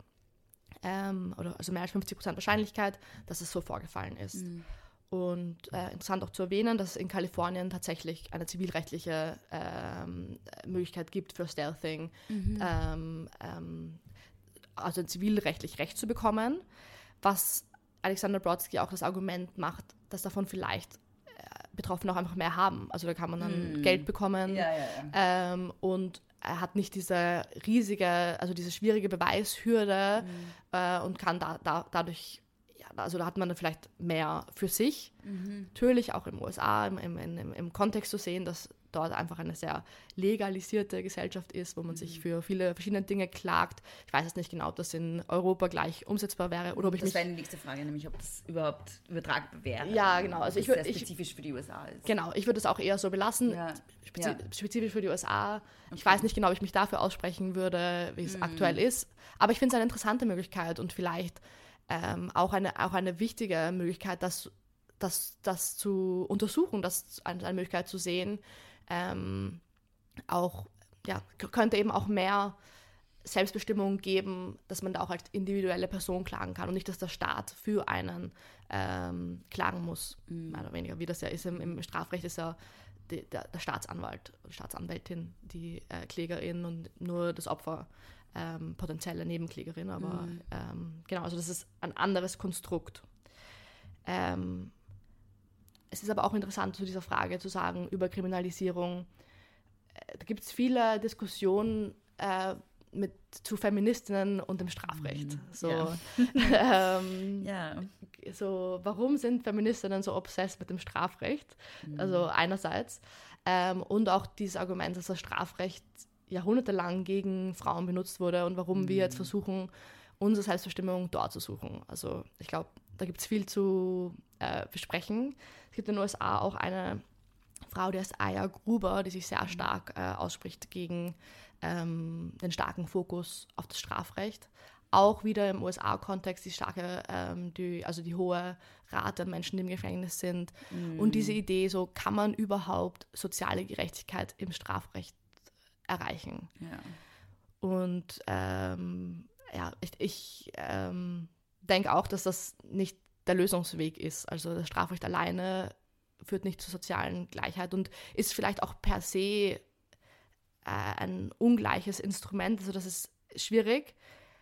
ähm, oder also mehr als fünfzig Prozent Wahrscheinlichkeit, dass es so vorgefallen ist. Mhm. Und äh, interessant auch zu erwähnen, dass es in Kalifornien tatsächlich eine zivilrechtliche ähm, Möglichkeit gibt für Stealthing, Mhm. ähm, ähm, also ein zivilrechtlich Recht zu bekommen, was Alexandra Brodsky auch das Argument macht, dass davon vielleicht Betroffene auch einfach mehr haben. Also da kann man dann Mm. Geld bekommen Ja, ja, ja. ähm, und er hat nicht diese riesige, also diese schwierige Beweishürde Mm. äh, und kann da, da, dadurch, ja, also da hat man dann vielleicht mehr für sich. Mhm. Natürlich auch im U S A im, im, im, im Kontext zu sehen, dass dort einfach eine sehr legalisierte Gesellschaft ist, wo man sich für viele verschiedene Dinge klagt. Ich weiß jetzt nicht genau, ob das in Europa gleich umsetzbar wäre oder ob ich das mich... Das wäre die nächste Frage, nämlich ob das überhaupt übertragbar wäre. Ja, genau. Also ich würde sehr spezifisch für die U S A ist. Genau, ich würde es auch eher so belassen, ja. spezi- Ja. spezifisch für die U S A. Okay. Ich weiß nicht genau, ob ich mich dafür aussprechen würde, wie es Mhm. aktuell ist, aber ich finde es eine interessante Möglichkeit und vielleicht ähm, auch, eine, auch eine wichtige Möglichkeit, das, das, das zu untersuchen, das eine, eine Möglichkeit zu sehen. Ähm, auch, ja, k- könnte eben auch mehr Selbstbestimmung geben, dass man da auch als individuelle Person klagen kann und nicht, dass der Staat für einen ähm, klagen muss, Mhm. mehr oder weniger. Wie das ja ist im, im Strafrecht, ist ja die, der, der Staatsanwalt oder Staatsanwältin die äh, Klägerin und nur das Opfer ähm, potenzielle Nebenklägerin. Aber Mhm. ähm, genau, also das ist ein anderes Konstrukt. Ähm, es ist aber auch interessant, zu dieser Frage zu sagen, über Kriminalisierung. Äh, da gibt es viele Diskussionen äh, mit, zu Feministinnen und dem Strafrecht. So, Ja. ähm, Ja. so, warum sind Feministinnen so obsessed mit dem Strafrecht? Mhm. Also einerseits. Ähm, und auch dieses Argument, dass das Strafrecht jahrhundertelang gegen Frauen benutzt wurde und warum Mhm. wir jetzt versuchen, unsere Selbstbestimmung dort zu suchen. Also ich glaube, da gibt es viel zu äh, besprechen. Es gibt in den U S A auch eine Frau, die heißt Aya Gruber, die sich sehr stark äh, ausspricht gegen ähm, den starken Fokus auf das Strafrecht. Auch wieder im U S A-Kontext die starke, ähm, die, also die hohe Rate an Menschen, die im Gefängnis sind. Mhm. Und diese Idee, so kann man überhaupt soziale Gerechtigkeit im Strafrecht erreichen. Ja. Und ähm, ja, ich, ich ähm, denke auch, dass das nicht der Lösungsweg ist. Also das Strafrecht alleine führt nicht zur sozialen Gleichheit und ist vielleicht auch per se äh, ein ungleiches Instrument. Also das ist schwierig.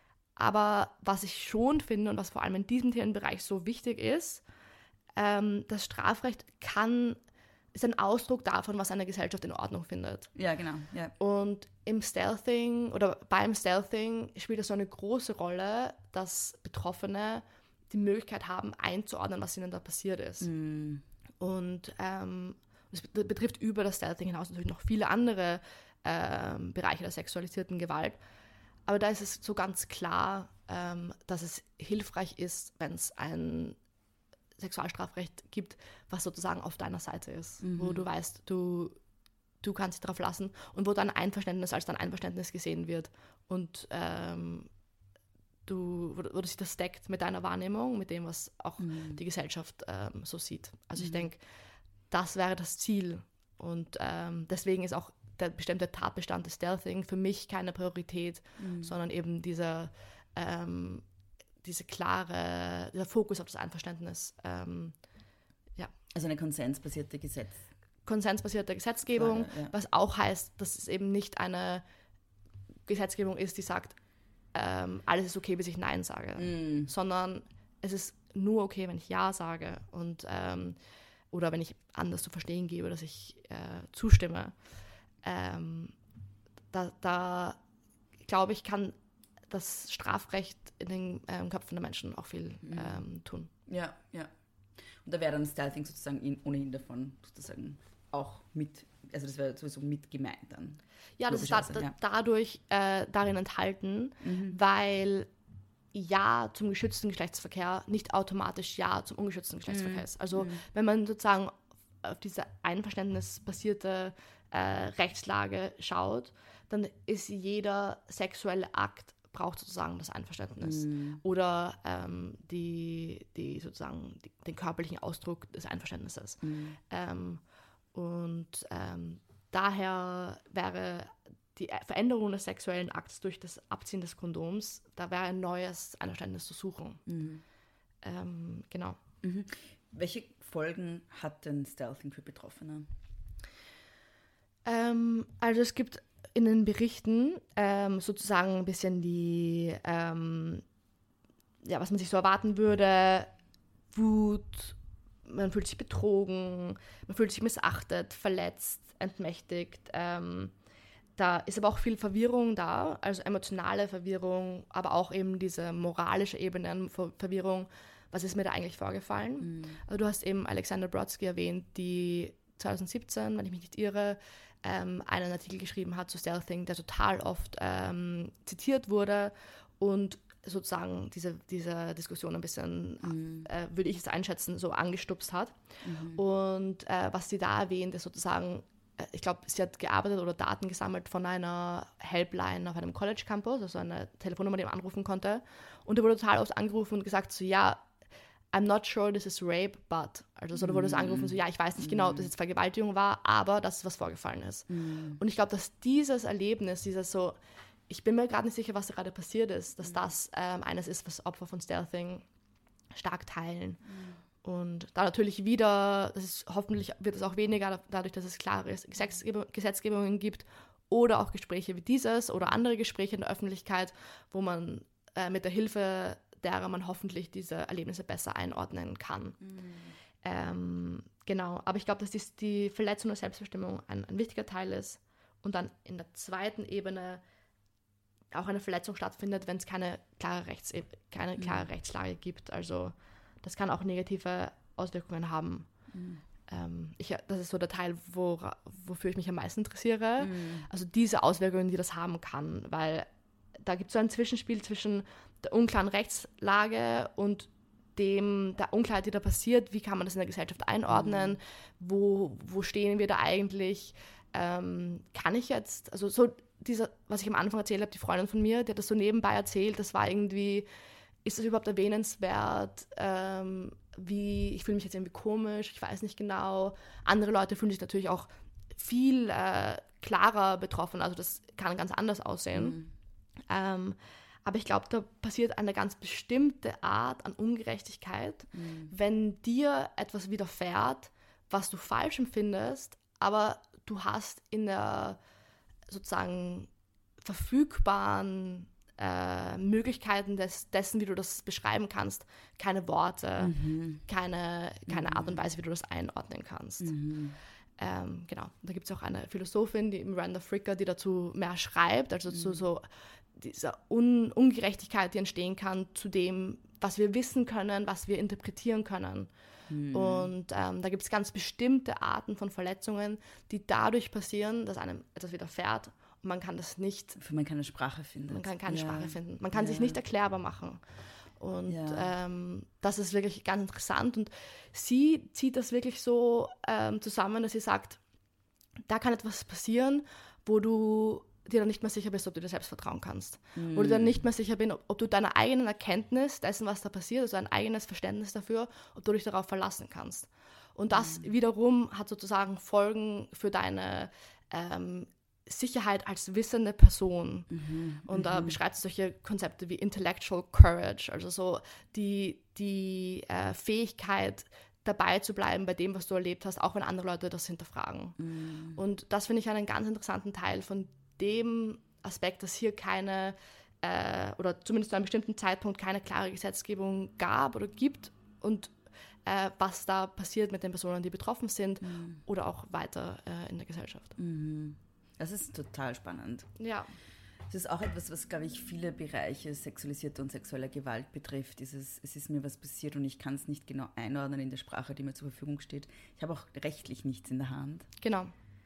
Aber was ich schon finde und was vor allem in diesem Themenbereich so wichtig ist, ähm, das Strafrecht kann, ist ein Ausdruck davon, was eine Gesellschaft in Ordnung findet. Ja, genau. Ja. Und im Stealthing oder beim Stealthing spielt es so eine große Rolle, dass Betroffene die Möglichkeit haben, einzuordnen, was ihnen da passiert ist. Mhm. Und ähm, das betrifft über das Stealthing hinaus natürlich noch viele andere ähm, Bereiche der sexualisierten Gewalt. Aber da ist es so ganz klar, ähm, dass es hilfreich ist, wenn es ein Sexualstrafrecht gibt, was sozusagen auf deiner Seite ist, Mhm. wo du weißt, du, du kannst dich darauf lassen und wo dein Einverständnis als dein Einverständnis gesehen wird und ähm, du, wo, wo sich das deckt mit deiner Wahrnehmung, mit dem, was auch Mhm. die Gesellschaft ähm, so sieht. Also ich Mhm. denke, das wäre das Ziel und ähm, deswegen ist auch der bestimmte Tatbestand des Stealthing für mich keine Priorität, Mhm. sondern eben dieser ähm, diese klare, dieser Fokus auf das Einverständnis, ähm, Also eine konsensbasierte Gesetz. konsensbasierte Gesetzgebung, Frage, ja. was auch heißt, dass es eben nicht eine Gesetzgebung ist, die sagt, ähm, alles ist okay, bis ich Nein sage, Mhm. sondern es ist nur okay, wenn ich Ja sage und ähm, oder wenn ich anders zu verstehen gebe, dass ich äh, zustimme. Ähm, da, da glaube ich, kann das Strafrecht in den ähm, Köpfen der Menschen auch viel Mhm. ähm, tun. Ja, ja. Und da wäre dann Stealthing sozusagen in, ohnehin davon sozusagen auch mit, also das wäre sowieso mit gemeint dann. Ja, das ist da, Logischerweise, da, dadurch äh, darin enthalten, Mhm. weil Ja zum geschützten Geschlechtsverkehr nicht automatisch Ja zum ungeschützten Geschlechtsverkehr Mhm. ist. Also Mhm. wenn man sozusagen auf diese einverständnisbasierte äh, Rechtslage schaut, dann ist jeder sexuelle Akt braucht sozusagen das Einverständnis Mhm. oder ähm, die, die sozusagen die, den körperlichen Ausdruck des Einverständnisses. Mhm. Ähm, und ähm, daher wäre die Veränderung des sexuellen Akts durch das Abziehen des Kondoms, da wäre ein neues Einverständnis zu suchen. Mhm. Ähm, genau. Mhm. Welche Folgen hat denn Stealthing für Betroffene? Ähm, also es gibt in den Berichten ähm, sozusagen ein bisschen die, ähm, ja, was man sich so erwarten würde, Wut, man fühlt sich betrogen, man fühlt sich missachtet, verletzt, entmächtigt. Ähm, da ist aber auch viel Verwirrung da, also emotionale Verwirrung, aber auch eben diese moralische Ebene an Ver- Verwirrung. Was ist mir da eigentlich vorgefallen? Mhm. Also du hast eben Alexander Brodsky erwähnt, die zwanzig siebzehn, wenn ich mich nicht irre, ähm, einen Artikel geschrieben hat zu Stealthing, der total oft ähm, zitiert wurde und sozusagen diese, diese Diskussion ein bisschen, mhm. äh, würde ich es einschätzen, so angestupst hat. Mhm. Und äh, was sie da erwähnt, ist sozusagen, äh, ich glaube, sie hat gearbeitet oder Daten gesammelt von einer Helpline auf einem College-Campus, also eine Telefonnummer, die man anrufen konnte. Und da wurde total oft angerufen und gesagt so, ja, I'm not sure this is rape, but. Also so, da wurde es angerufen so, ja, ich weiß nicht genau, ob das jetzt Vergewaltigung war, aber dass was vorgefallen ist. Mhm. Und ich glaube, dass dieses Erlebnis, dieses so, ich bin mir gerade nicht sicher, was da gerade passiert ist, dass das ähm, eines ist, was Opfer von Stealthing stark teilen. Mhm. Und da natürlich wieder, das ist, hoffentlich wird es auch weniger, dadurch, dass es klare Gesetzgebung, Gesetzgebungen gibt oder auch Gespräche wie dieses oder andere Gespräche in der Öffentlichkeit, wo man äh, mit der Hilfe derer man hoffentlich diese Erlebnisse besser einordnen kann. Mhm. Ähm, genau, aber ich glaube, dass die, die Verletzung der Selbstbestimmung ein, ein wichtiger Teil ist und dann in der zweiten Ebene auch eine Verletzung stattfindet, wenn es keine klare, Rechts, keine klare mhm. Rechtslage gibt. Also das kann auch negative Auswirkungen haben. Mhm. Ähm, ich, das ist so der Teil, wo, wofür ich mich am meisten interessiere. Mhm. Also diese Auswirkungen, die das haben kann, weil da gibt es so ein Zwischenspiel zwischen der unklaren Rechtslage und dem, der Unklarheit, die da passiert. Wie kann man das in der Gesellschaft einordnen? Mhm. Wo, wo stehen wir da eigentlich? Ähm, kann ich jetzt, also so dieser, was ich am Anfang erzählt habe, die Freundin von mir, die hat das so nebenbei erzählt, das war irgendwie, ist das überhaupt erwähnenswert? Ähm, wie, ich fühle mich jetzt irgendwie komisch, ich weiß nicht genau. Andere Leute fühlen sich natürlich auch viel äh, klarer betroffen, also das kann ganz anders aussehen. Mhm. Ähm, aber ich glaube, da passiert eine ganz bestimmte Art an Ungerechtigkeit, mhm. wenn dir etwas widerfährt, was du falsch empfindest, aber du hast in der sozusagen verfügbaren äh, Möglichkeiten des, dessen, wie du das beschreiben kannst, keine Worte, mhm. keine, keine mhm. Art und Weise, wie du das einordnen kannst. Mhm. Ähm, genau, da gibt es auch eine Philosophin, die Miranda Fricker, die dazu mehr schreibt, also mhm. zu so dieser Un- Ungerechtigkeit, die entstehen kann, zu dem, was wir wissen können, was wir interpretieren können. Mhm. Und ähm, da gibt es ganz bestimmte Arten von Verletzungen, die dadurch passieren, dass einem etwas widerfährt und man kann das nicht... Für man keine Sprache finden. Man kann keine ja. Sprache finden. Man kann ja. sich nicht erklärbar machen. Und ja. ähm, das ist wirklich ganz interessant. Und sie zieht das wirklich so ähm, zusammen, dass sie sagt, da kann etwas passieren, wo du dir dann nicht mehr sicher bist, ob du dir selbst vertrauen kannst. Mm. Wo du dann nicht mehr sicher bist, ob, ob du deiner eigenen Erkenntnis dessen, was da passiert, also ein eigenes Verständnis dafür, ob du dich darauf verlassen kannst. Und das mm. wiederum hat sozusagen Folgen für deine ähm, Sicherheit als wissende Person. Mhm, und da äh, beschreibt es solche Konzepte wie Intellectual Courage, also so die, die äh, Fähigkeit, dabei zu bleiben bei dem, was du erlebt hast, auch wenn andere Leute das hinterfragen. Mhm. Und das finde ich einen ganz interessanten Teil von dem Aspekt, dass hier keine, äh, oder zumindest zu einem bestimmten Zeitpunkt keine klare Gesetzgebung gab oder gibt und äh, was da passiert mit den Personen, die betroffen sind mhm. oder auch weiter äh, in der Gesellschaft. Mhm. Das ist total spannend. Ja. Das ist auch etwas, was, glaube ich, viele Bereiche sexualisierte und sexueller Gewalt betrifft. Dieses, es ist mir was passiert und ich kann es nicht genau einordnen in der Sprache, die mir zur Verfügung steht. Ich habe auch rechtlich nichts in der Hand. Genau.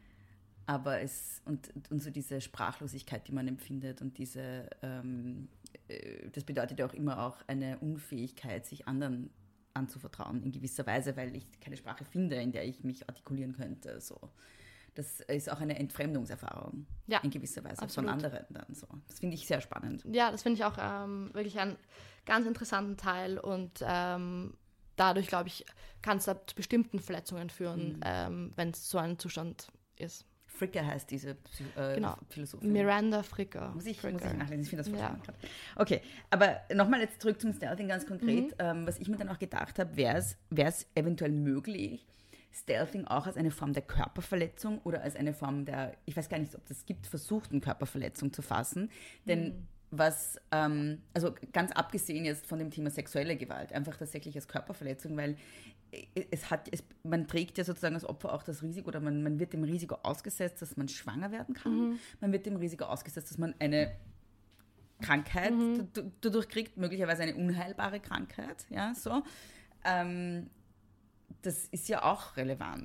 Aber es, und, und so diese Sprachlosigkeit, die man empfindet und diese, ähm, das bedeutet ja auch immer auch eine Unfähigkeit, sich anderen anzuvertrauen in gewisser Weise, weil ich keine Sprache finde, in der ich mich artikulieren könnte, so. Das ist auch eine Entfremdungserfahrung ja, in gewisser Weise absolut. Von anderen dann so. Das finde ich sehr spannend. Ja, das finde ich auch ähm, wirklich einen ganz interessanten Teil und ähm, dadurch, glaube ich, kann es da zu bestimmten Verletzungen führen, mhm. ähm, wenn es so ein Zustand ist. Fricker heißt diese äh, genau. Philosophin. Miranda Fricker. Muss ich, Fricker. Muss ich nachlesen, ich finde das voll ja. spannend. Okay, aber nochmal jetzt zurück zum Stealthing ganz konkret. Mhm. Ähm, was ich mir dann auch gedacht habe, wäre es eventuell möglich, Stealthing auch als eine Form der Körperverletzung oder als eine Form der, ich weiß gar nicht, ob das gibt, versuchten Körperverletzung zu fassen. Denn mhm. was, ähm, also ganz abgesehen jetzt von dem Thema sexuelle Gewalt, einfach tatsächlich als Körperverletzung, weil es hat, es, man trägt ja sozusagen als Opfer auch das Risiko oder man, man wird dem Risiko ausgesetzt, dass man schwanger werden kann. Mhm. Man wird dem Risiko ausgesetzt, dass man eine Krankheit mhm. d- dadurch kriegt, möglicherweise eine unheilbare Krankheit, ja, so. Ähm, das ist ja auch relevant.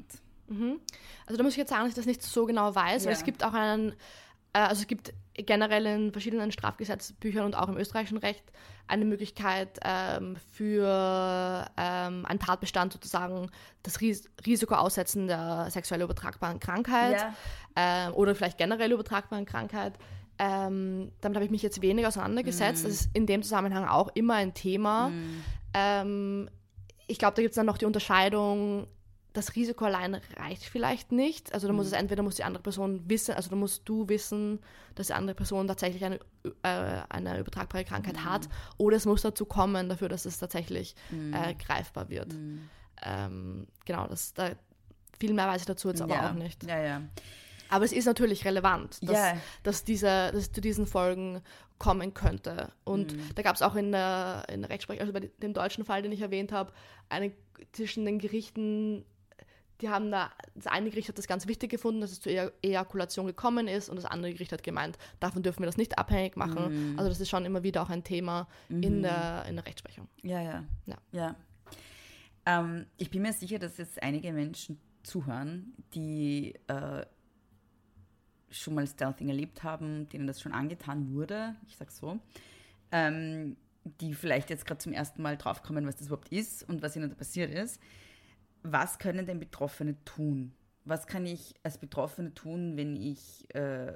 Mhm. Also da muss ich jetzt sagen, dass ich das nicht so genau weiß, Ja. weil es gibt auch einen, äh, also es gibt generell in verschiedenen Strafgesetzbüchern und auch im österreichischen Recht eine Möglichkeit ähm, für ähm, einen Tatbestand sozusagen das Ris- Risiko aussetzen der sexuell übertragbaren Krankheit Ja. ähm, oder vielleicht generell übertragbaren Krankheit. Ähm, damit habe ich mich jetzt weniger auseinandergesetzt. Mhm. Das ist in dem Zusammenhang auch immer ein Thema. Mhm. Ähm, ich glaube, da gibt es dann noch die Unterscheidung, das Risiko allein reicht vielleicht nicht. Also da muss es entweder muss die andere Person wissen, also da musst du wissen, dass die andere Person tatsächlich eine, äh, eine übertragbare Krankheit Mhm. hat, oder es muss dazu kommen dafür, dass es tatsächlich Mhm. äh, greifbar wird. Mhm. Ähm, genau, das, da, viel mehr weiß ich dazu jetzt aber ja. auch nicht. Ja, ja. Aber es ist natürlich relevant, dass, Ja. dass, diese, dass es zu diesen Folgen kommen könnte. Und Mhm. da gab es auch in der, in der Rechtsprechung, also bei dem deutschen Fall, den ich erwähnt habe, eine zwischen den Gerichten, die haben da, das eine Gericht hat das ganz wichtig gefunden, dass es zur E- Ejakulation gekommen ist, und das andere Gericht hat gemeint, davon dürfen wir das nicht abhängig machen. Mhm. Also das ist schon immer wieder auch ein Thema Mhm. in, der, in der Rechtsprechung. Ja, ja. Ja. ja. Ähm, ich bin mir sicher, dass jetzt einige Menschen zuhören, die äh, schon mal Stealthing erlebt haben, denen das schon angetan wurde, ich sag's so, ähm, die vielleicht jetzt gerade zum ersten Mal draufkommen, was das überhaupt ist und was ihnen da passiert ist. Was können denn Betroffene tun? Was kann ich als Betroffene tun, wenn ich äh,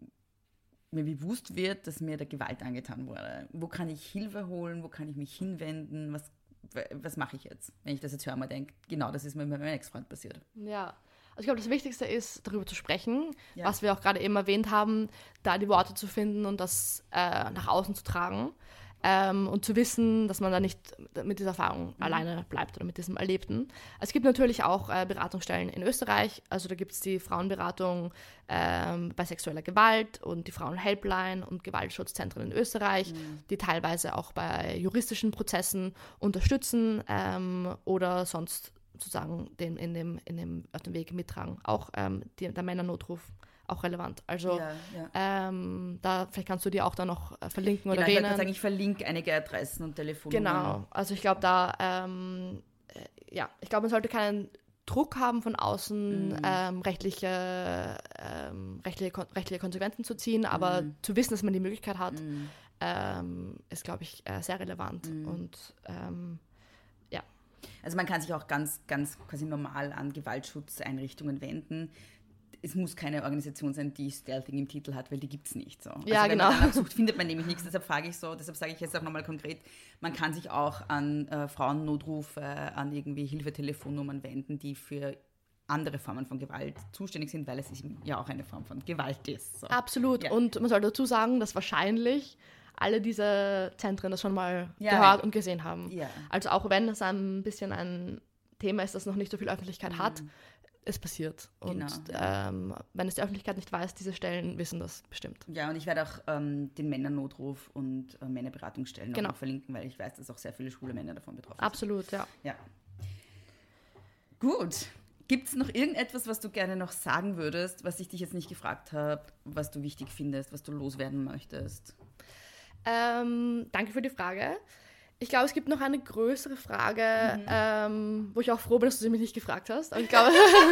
mir bewusst wird, dass mir da Gewalt angetan wurde? Wo kann ich Hilfe holen? Wo kann ich mich hinwenden? Was, was mache ich jetzt, wenn ich das jetzt höre und denke, genau, das ist mir mit meinem Ex-Freund passiert? Ja, also ich glaube, das Wichtigste ist, darüber zu sprechen, Ja. was wir auch gerade eben erwähnt haben, da die Worte zu finden und das äh, nach außen zu tragen. Ähm, und zu wissen, dass man da nicht mit dieser Erfahrung Mhm. alleine bleibt oder mit diesem Erlebten. Es gibt natürlich auch äh, Beratungsstellen in Österreich, also da gibt es die Frauenberatung ähm, bei sexueller Gewalt und die Frauenhelpline und Gewaltschutzzentren in Österreich, Mhm. die teilweise auch bei juristischen Prozessen unterstützen ähm, oder sonst sozusagen den, in, dem, in dem, auf dem Weg mittragen. Auch ähm, die, der Männernotruf, auch relevant. Also ja, ja. ähm, da vielleicht kannst du die auch dann noch äh, verlinken Genau, oder ich wollte erwähnen. sagen, ich verlinke einige Adressen und Telefonnummern. Genau, also ich glaube da, ähm, äh, ja, ich glaube, man sollte keinen Druck haben von außen, Mhm. ähm, rechtliche, ähm, rechtliche, kon- rechtliche Konsequenzen zu ziehen, aber Mhm. zu wissen, dass man die Möglichkeit hat, Mhm. ähm, ist, glaube ich, äh, sehr relevant. Mhm. Und ähm, Also man kann sich auch ganz, ganz quasi normal an Gewaltschutzeinrichtungen wenden. Es muss keine Organisation sein, die Stealthing im Titel hat, weil die gibt es nicht. So. Ja, also wenn genau. man danach sucht, findet man nämlich nichts. Deshalb frage ich so, deshalb sage ich jetzt auch nochmal konkret, man kann sich auch an äh, Frauennotrufe, äh, an irgendwie Hilfetelefonnummern wenden, die für andere Formen von Gewalt zuständig sind, weil es eben ja auch eine Form von Gewalt ist. So. absolut. Ja. Und man sollte dazu sagen, dass wahrscheinlich alle diese Zentren das schon mal Ja. gehört und gesehen haben. Ja. Also auch wenn es ein bisschen ein Thema ist, das noch nicht so viel Öffentlichkeit hat, es passiert. Und Genau, ja. ähm, wenn es die Öffentlichkeit nicht weiß, diese Stellen wissen das bestimmt. Ja, und ich werde auch ähm, den Männernotruf und äh, Männerberatungsstellen Genau. auch noch verlinken, weil ich weiß, dass auch sehr viele schwule Männer davon betroffen Absolut, ja. sind. Ja. Gut. Gibt es noch irgendetwas, was du gerne noch sagen würdest, was ich dich jetzt nicht gefragt habe, was du wichtig findest, was du loswerden möchtest? Ähm, danke für die Frage. Ich glaube, es gibt noch eine größere Frage, Mhm. ähm, wo ich auch froh bin, dass du sie mich nicht gefragt hast. Aber ich glaube,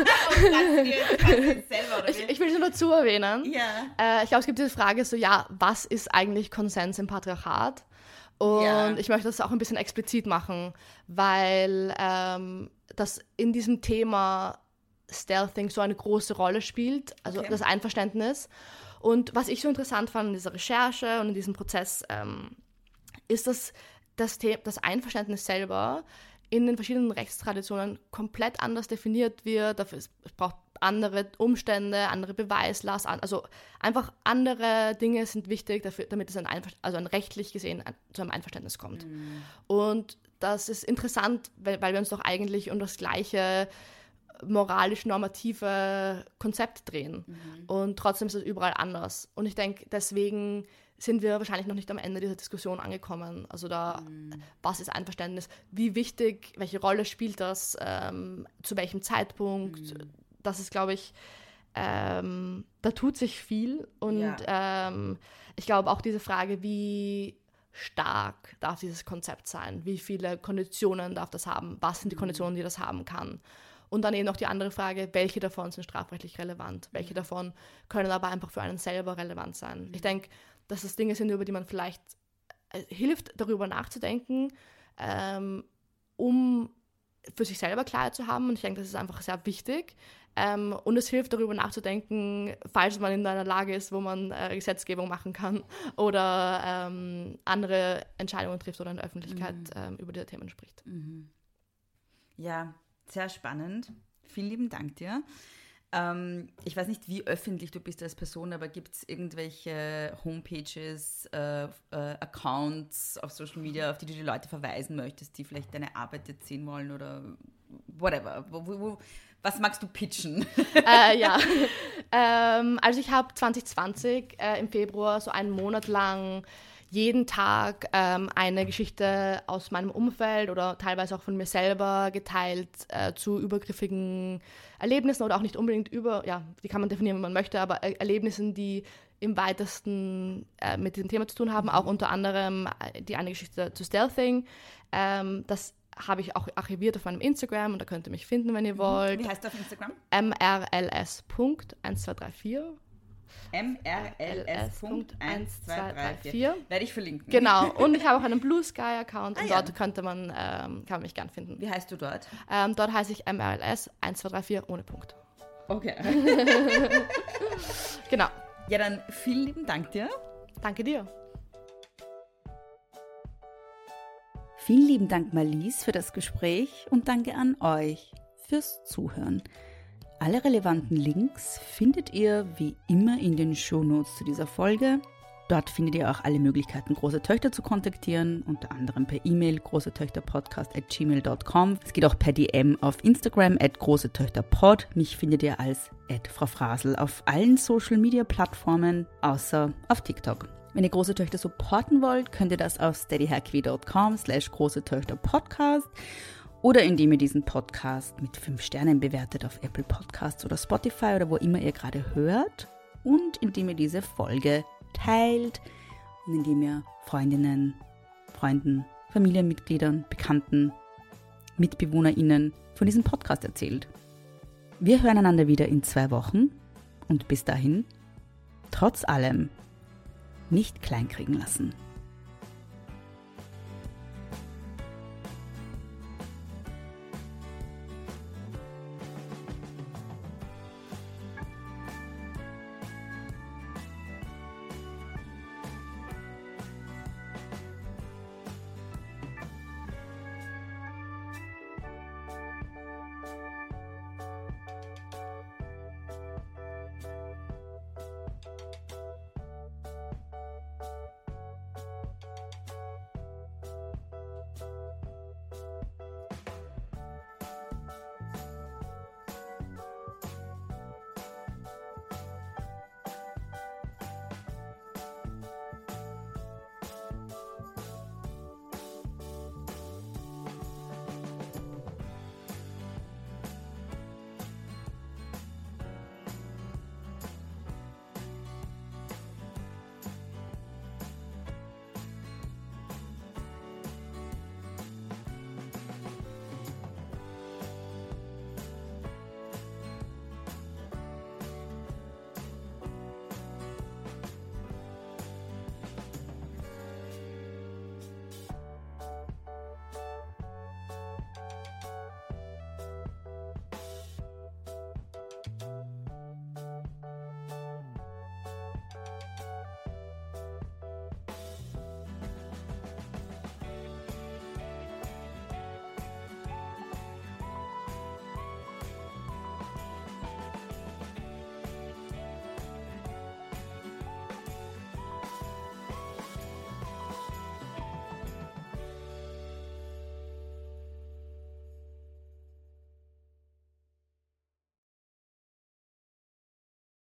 ich, ich will sie nur dazu erwähnen. Ja. Äh, ich glaube, es gibt diese Frage so, ja, was ist eigentlich Konsens im Patriarchat? Und Ja. ich möchte das auch ein bisschen explizit machen, weil ähm, das in diesem Thema Stealthing so eine große Rolle spielt, also Okay. das Einverständnis. Und was ich so interessant fand in dieser Recherche und in diesem Prozess, ähm, ist, dass das, The- das Einverständnis selber in den verschiedenen Rechtstraditionen komplett anders definiert wird. Dafür es, es braucht andere Umstände, andere Beweislast, an, also einfach andere Dinge sind wichtig, dafür, damit es ein, Einver- also ein rechtlich gesehen ein, zu einem Einverständnis kommt. Und das ist interessant, weil, weil wir uns doch eigentlich um das gleiche moralisch-normative Konzept drehen. Und trotzdem ist es überall anders. Und ich denke, deswegen sind wir wahrscheinlich noch nicht am Ende dieser Diskussion angekommen. Also da, was ist Einverständnis? Wie wichtig, welche Rolle spielt das? Ähm, zu welchem Zeitpunkt? Das ist, glaube ich, ähm, da tut sich viel. Und Ja. ähm, ich glaube auch diese Frage, wie stark darf dieses Konzept sein? Wie viele Konditionen darf das haben? Was sind die Konditionen, die das haben kann? Und dann eben noch die andere Frage, welche davon sind strafrechtlich relevant, welche davon können aber einfach für einen selber relevant sein. Ich denke, dass das Dinge sind, über die man vielleicht äh, hilft, darüber nachzudenken, ähm, um für sich selber Klarheit zu haben. Und ich denke, das ist einfach sehr wichtig. Ähm, und es hilft, darüber nachzudenken, falls man in einer Lage ist, wo man äh, Gesetzgebung machen kann oder ähm, andere Entscheidungen trifft oder in der Öffentlichkeit mhm. ähm, über diese Themen spricht. Mhm. Ja, sehr spannend. Vielen lieben Dank dir. Ähm, ich weiß nicht, wie öffentlich du bist als Person, aber gibt es irgendwelche Homepages, äh, äh, Accounts auf Social Media, auf die du die Leute verweisen möchtest, die vielleicht deine Arbeit jetzt sehen wollen oder whatever? Wo, wo, wo, was magst du pitchen? äh, ja, ähm, also ich habe zwanzig zwanzig äh, im Februar so einen Monat lang jeden Tag ähm, eine Geschichte aus meinem Umfeld oder teilweise auch von mir selber geteilt äh, zu übergriffigen Erlebnissen oder auch nicht unbedingt über, ja, die kann man definieren, wie man möchte, aber er- Erlebnissen, die im weitesten äh, mit diesem Thema zu tun haben, auch unter anderem äh, die eine Geschichte zu Stealthing. Ähm, das habe ich auch archiviert auf meinem Instagram und da könnt ihr mich finden, wenn ihr wollt. Wie heißt du auf Instagram? M R L S Punkt eins zwei drei vier. M R L S Punkt eins zwei drei vier. Werde ich verlinken. Genau, und ich habe auch einen Blue Sky Account Ah, und ja. dort könnte man, ähm, kann man mich gern finden. Wie heißt du dort? Ähm, dort heiße ich M R L S eins zwei drei vier ohne Punkt. Okay. Genau. Ja, dann vielen lieben Dank dir. Danke dir. Vielen lieben Dank, Marlies, für das Gespräch und danke an euch fürs Zuhören. Alle relevanten Links findet ihr wie immer in den Shownotes zu dieser Folge. Dort findet ihr auch alle Möglichkeiten, Große Töchter zu kontaktieren, unter anderem per E-Mail großetöchterpodcast at gmail dot com. Es geht auch per D M auf Instagram at großetöchterpod. Mich findet ihr als at Frau Frasel auf allen Social-Media-Plattformen, außer auf TikTok. Wenn ihr Große Töchter supporten wollt, könnt ihr das auf steadyhq dot com slash großetöchterpodcast oder indem ihr diesen Podcast mit fünf Sternen bewertet auf Apple Podcasts oder Spotify oder wo immer ihr gerade hört und indem ihr diese Folge teilt und indem ihr Freundinnen, Freunden, Familienmitgliedern, Bekannten, MitbewohnerInnen von diesem Podcast erzählt. Wir hören einander wieder in zwei Wochen und bis dahin, trotz allem, nicht kleinkriegen lassen.